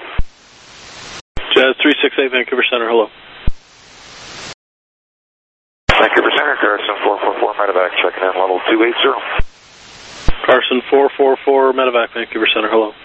Jazz three six eight, Vancouver Center, hello. Vancouver Center, Carson four four four, medevac, checking in, level two eighty. Carson four four four, medevac, Vancouver Center, hello.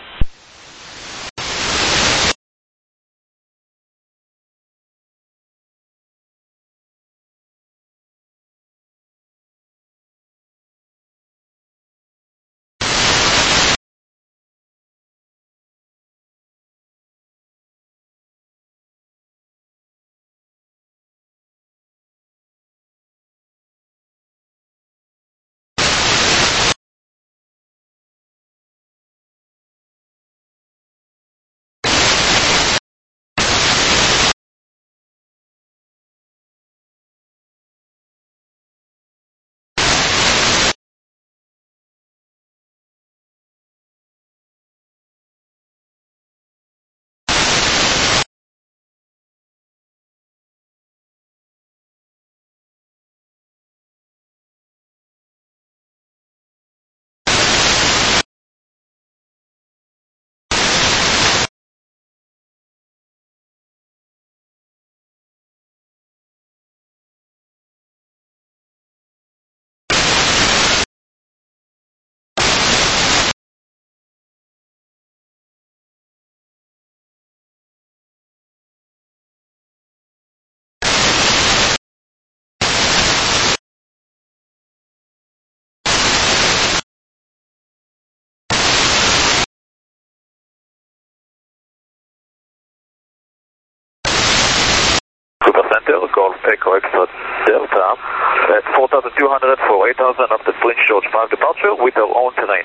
Center, Golf Echo Extra Delta, at four thousand two hundred for eight thousand after Prince George five departure with our own terrain.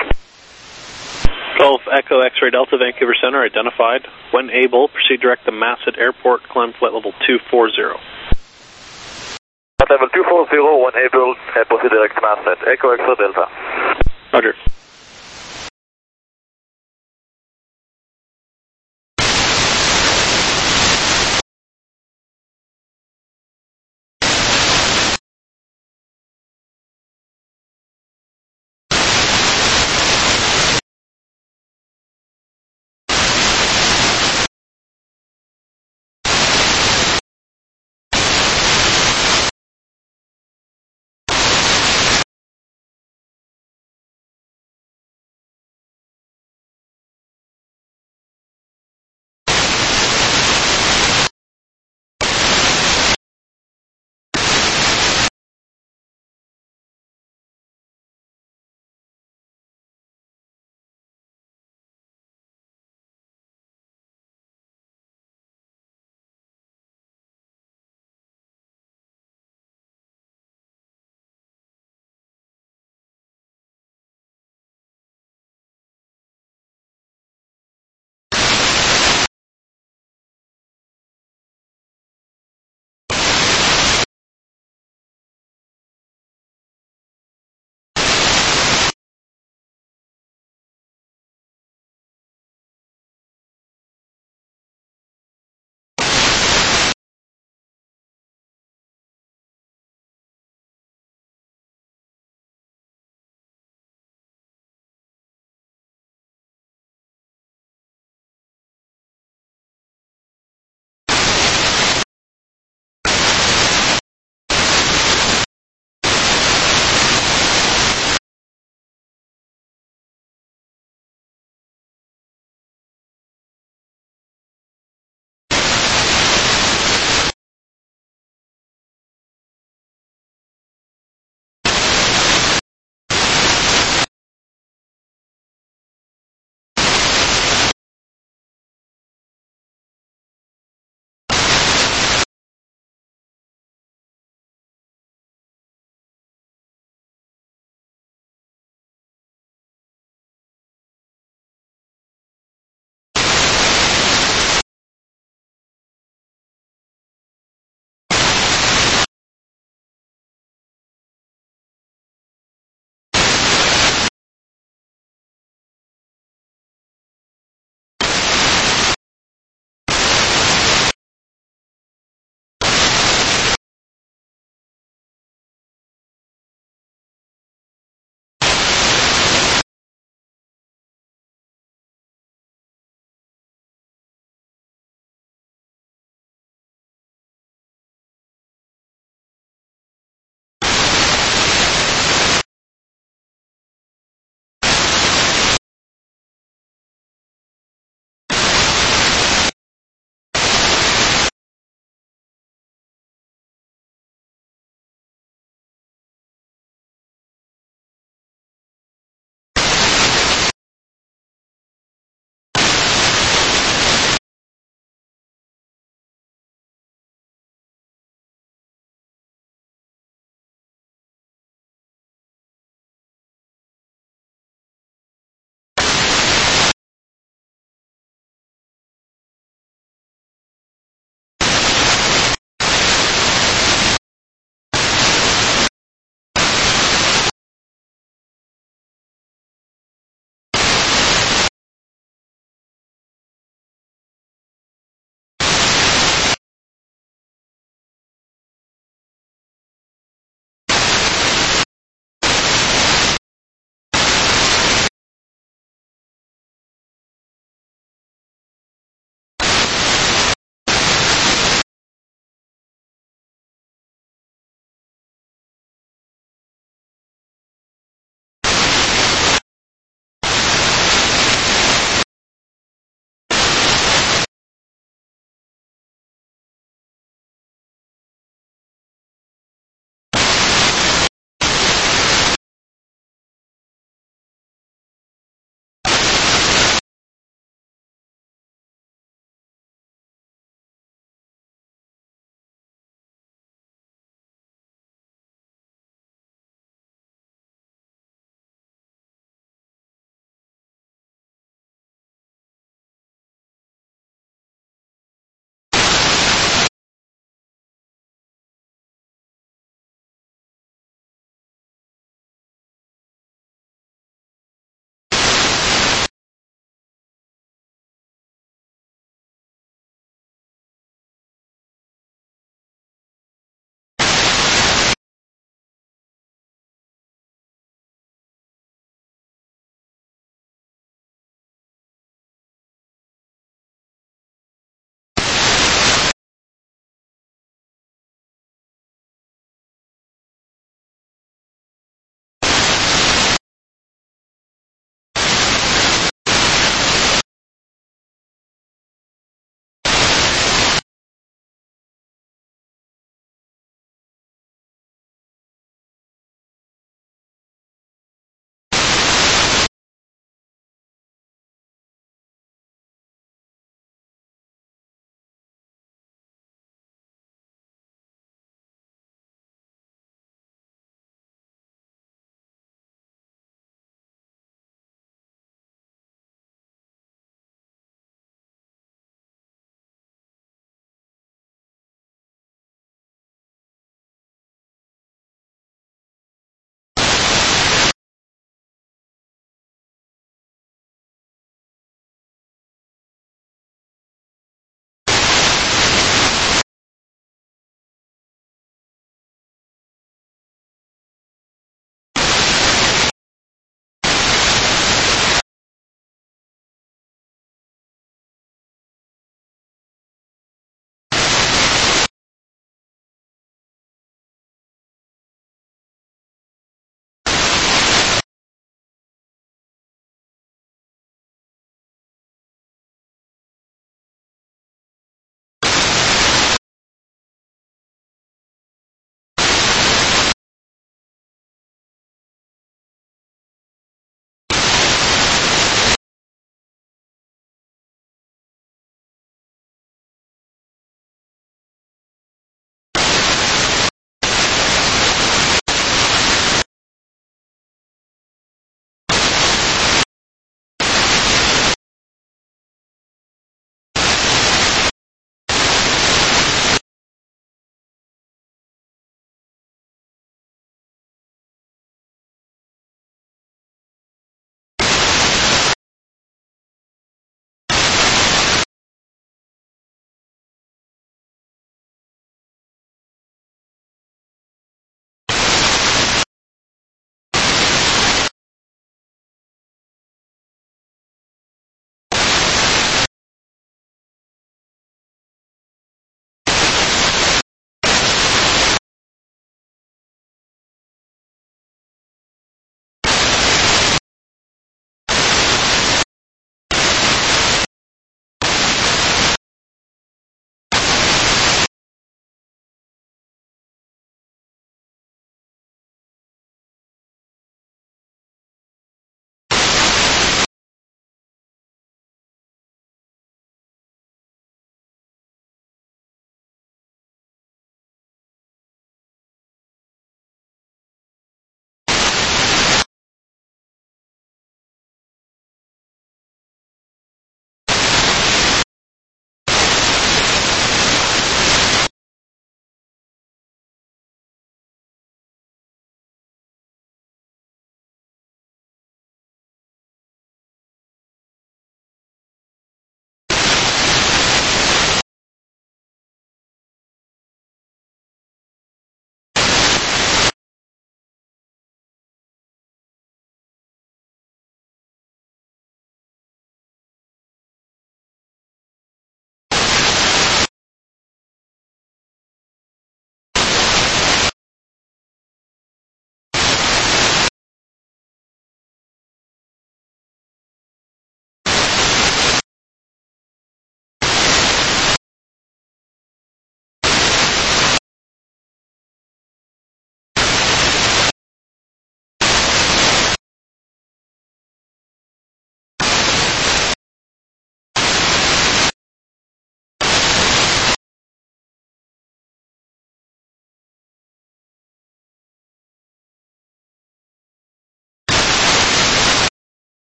Golf Echo X-Ray Delta, Vancouver Center, identified. When able, proceed direct to Masset Airport, climb flight level two four zero. Flight level two four zero, when able, uh, proceed direct to Masset, Echo Extra Delta. Roger.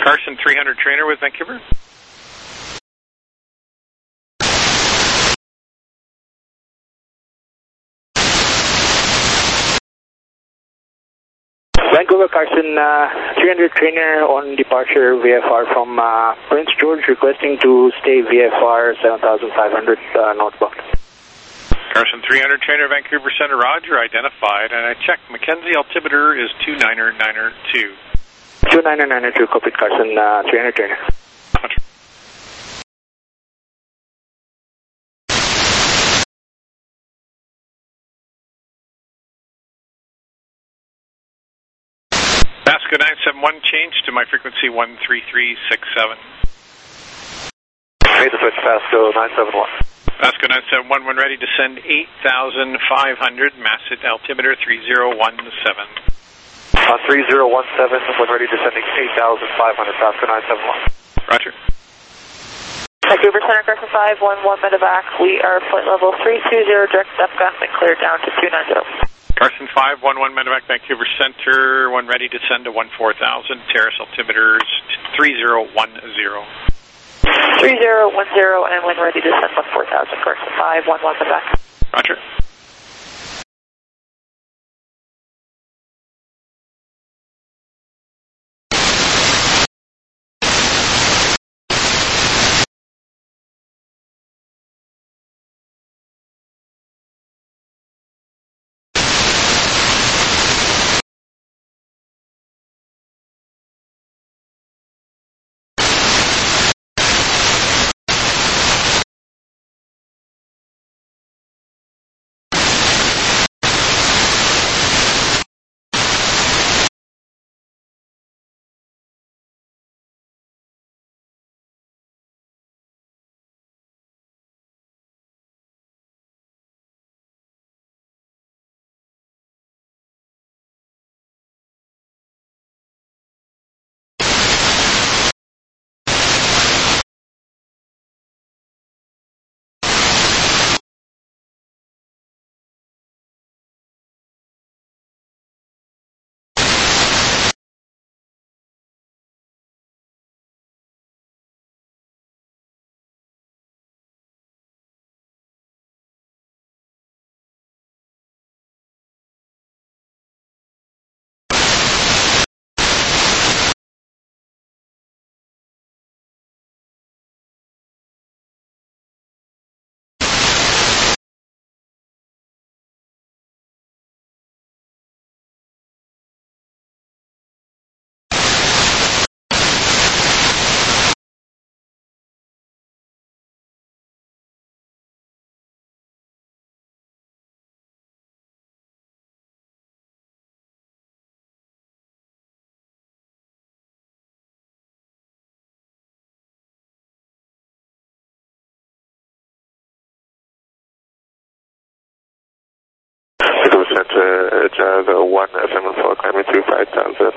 Carson three hundred trainer with Vancouver. Vancouver Carson, uh, three hundred trainer on departure V F R from uh, Prince George, requesting to stay V F R seven thousand five hundred uh, northbound. Carson three hundred trainer, Vancouver Center, Roger, identified, and I checked. Mackenzie altimeter is two niner niner two. two niner niner two, copied Carson, uh, three hundred trainer. Roger. Pasco nine seven one, change to my frequency one three three six seven. Made the switch, Pasco nine seven one. Pasco nine seven one, when ready to send eight thousand five hundred, Masset altimeter three zero one seven. Uh, three zero one seven, when ready to sending eight thousand five hundred, Pasco nine seven one. Roger. Vancouver Center, Carson five one one medevac. We are flight level three two zero, direct depth and clear down to two nine zero. Carson five one one medevac, Vancouver Center, when ready to send to one four thousand, terrace altimeters three zero one zero. three zero one zero, and when ready to send one four thousand, Carson five one one medevac. Roger. Center, Jazz one seven four, climbing through five thousand,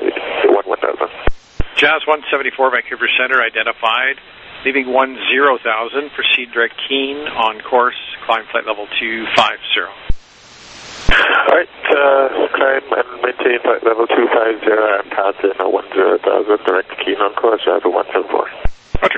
one one thousand. Jazz one seventy-four, Vancouver Center, identified, leaving one zero thousand, proceed direct Keene, on course, climb flight level two five zero. Alright, uh, climb and maintain flight level two five zero and pass in a one zero thousand, direct Keene on course, Jazz one seven four. Roger.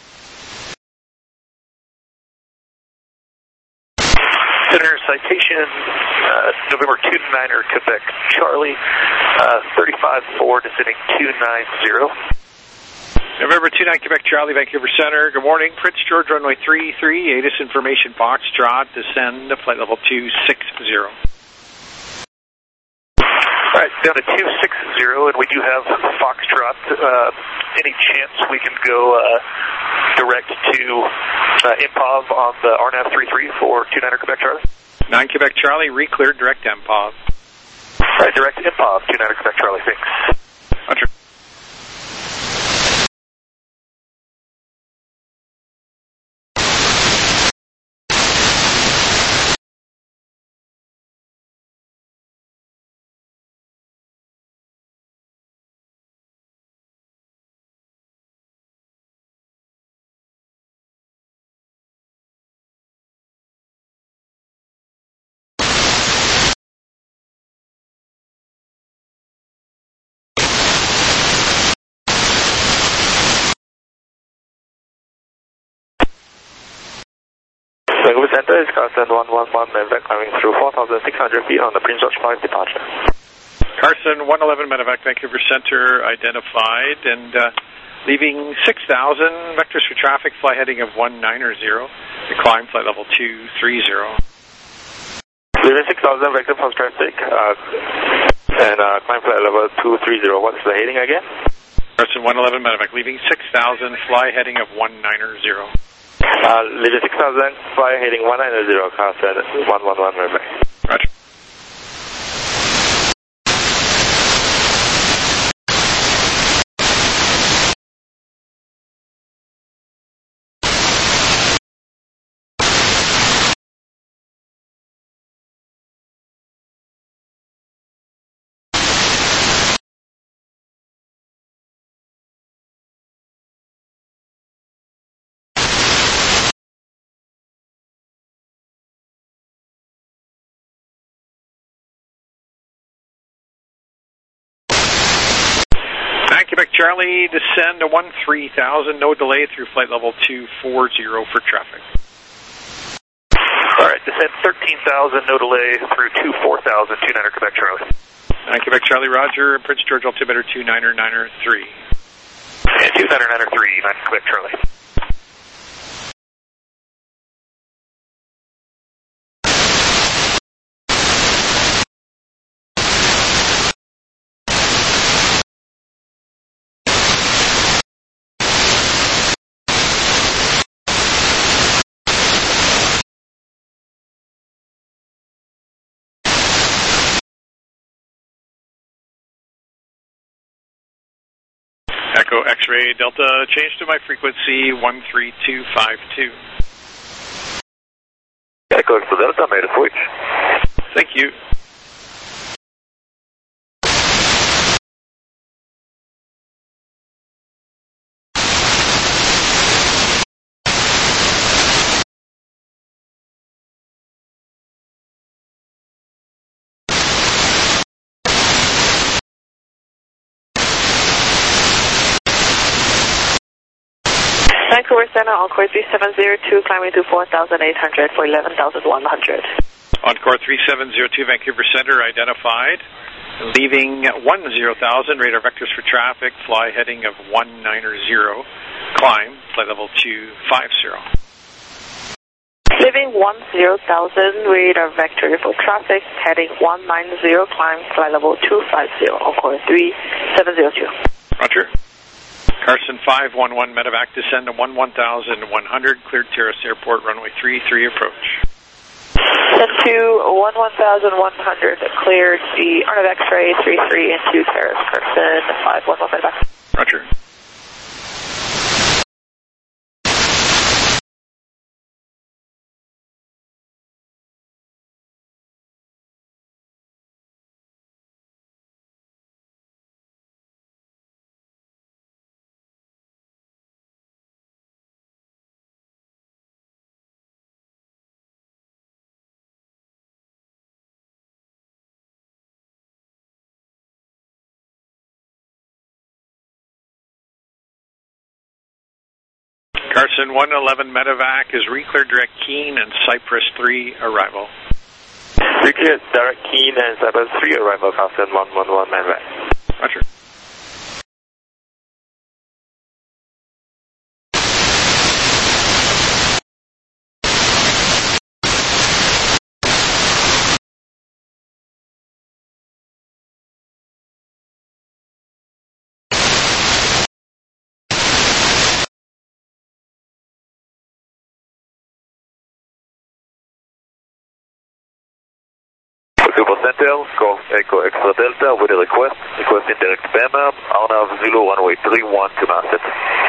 Center citation, uh, November two niner, Quebec Charlie, uh, thirty-five four, descending two nine zero. November two nine, Quebec Charlie, Vancouver Center. Good morning, Prince George runway three three, A T I S information Foxtrot, descend to flight level two six zero. Alright, down to two six zero, and we do have Foxtrot. Uh, any chance we can go uh, direct to uh, Impov on the R N A V three three for two niner Quebec Charlie? nine Quebec Charlie, re-cleared direct Impov. Alright, direct Impov, two niner Quebec Charlie, thanks. Roger. This is Carson one one one, medevac climbing through four thousand six hundred feet on the Prince George five departure. Carson one eleven, medevac Vancouver Center identified, and uh, leaving six thousand, vectors for traffic, fly heading of one niner zero, climb flight level two three zero. Leaving six thousand, vector for traffic, uh, and uh, climb flight level two three zero. What's the heading again? Carson one eleven, medevac leaving six thousand, fly heading of one niner zero. Uh, leaving six thousand, fly heading one niner zero, Carson one one one, medevac. Roger. Quebec Charlie, descend to one three thousand, no delay through flight level two four zero for traffic. Alright, descend thirteen thousand, no delay through two four thousand, two niner Quebec Charlie. nine Quebec Charlie, Roger, Prince George altimeter two niner niner three. And two niner niner three, nine Quebec Charlie. Echo X-ray Delta, change to my frequency one three two five two. Echo X-ray Delta, made a switch. Thank you. Vancouver Center, Encore three seven zero two, climbing to four thousand eight hundred for eleven thousand one hundred. Encore three seven zero two, Vancouver Center identified. Leaving one zero thousand, radar vectors for traffic, fly heading of one niner zero, climb, flight level two five zero. Leaving one zero thousand, radar vector for traffic, heading one nine zero, climb, flight level two five zero, Encore three seven zero two. Roger. Carson five one one, medevac, descend to one one thousand one hundred, cleared Terrace Airport, runway three three approach. Send to one one thousand one hundred, cleared the Arnav X-ray three three into Terrace, Carson five one one, medevac. Roger. Carson one eleven, medevac is recleared direct Keene and Cypress three arrival. Recleared direct Keene and Cypress three arrival, Carson one one one, medevac. Roger. Vancouver Center, Golf Echo X-ray Delta with a request, requesting direct B M M, Arnav Zulu runway three one to Masset.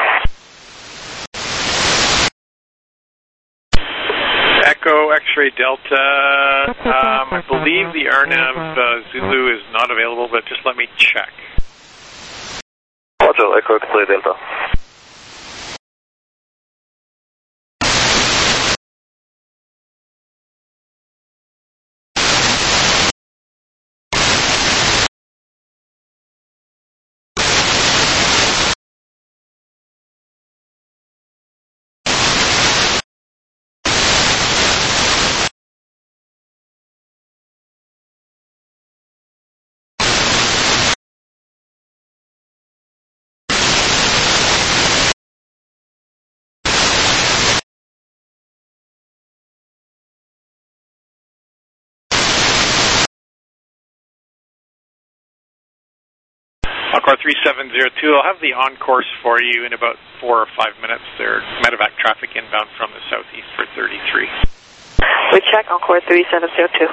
Echo X-ray Delta, um, I believe the Arnav uh, Zulu is not available, but just let me check. Roger, Echo X-ray Delta. Encore three seven zero two, I'll have the on-course for you in about four or five minutes. There's medevac traffic inbound from the southeast for thirty-three. We check Encore three seven zero two.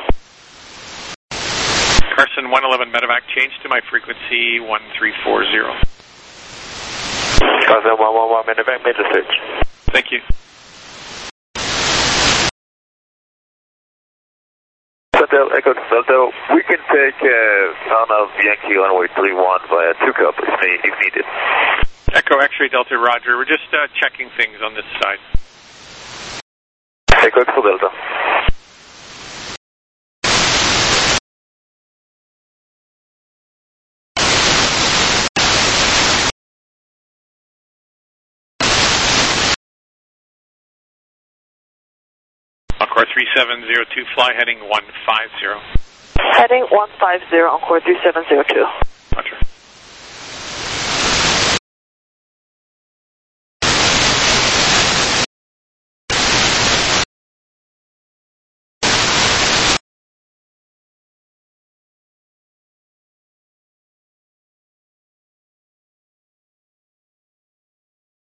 Carson one eleven medevac, change to my frequency one three four zero. Carson one one one medevac, made the search. Thank you. Delta, Echo Delta, we can take uh, on of Yankee runway three one via Tuca if needed. Echo X-ray Delta, roger. We're just uh, checking things on this side. Echo X Delta. Encore three seven zero two, fly heading one five zero. Heading one five zero, Encore three seven zero two. Roger.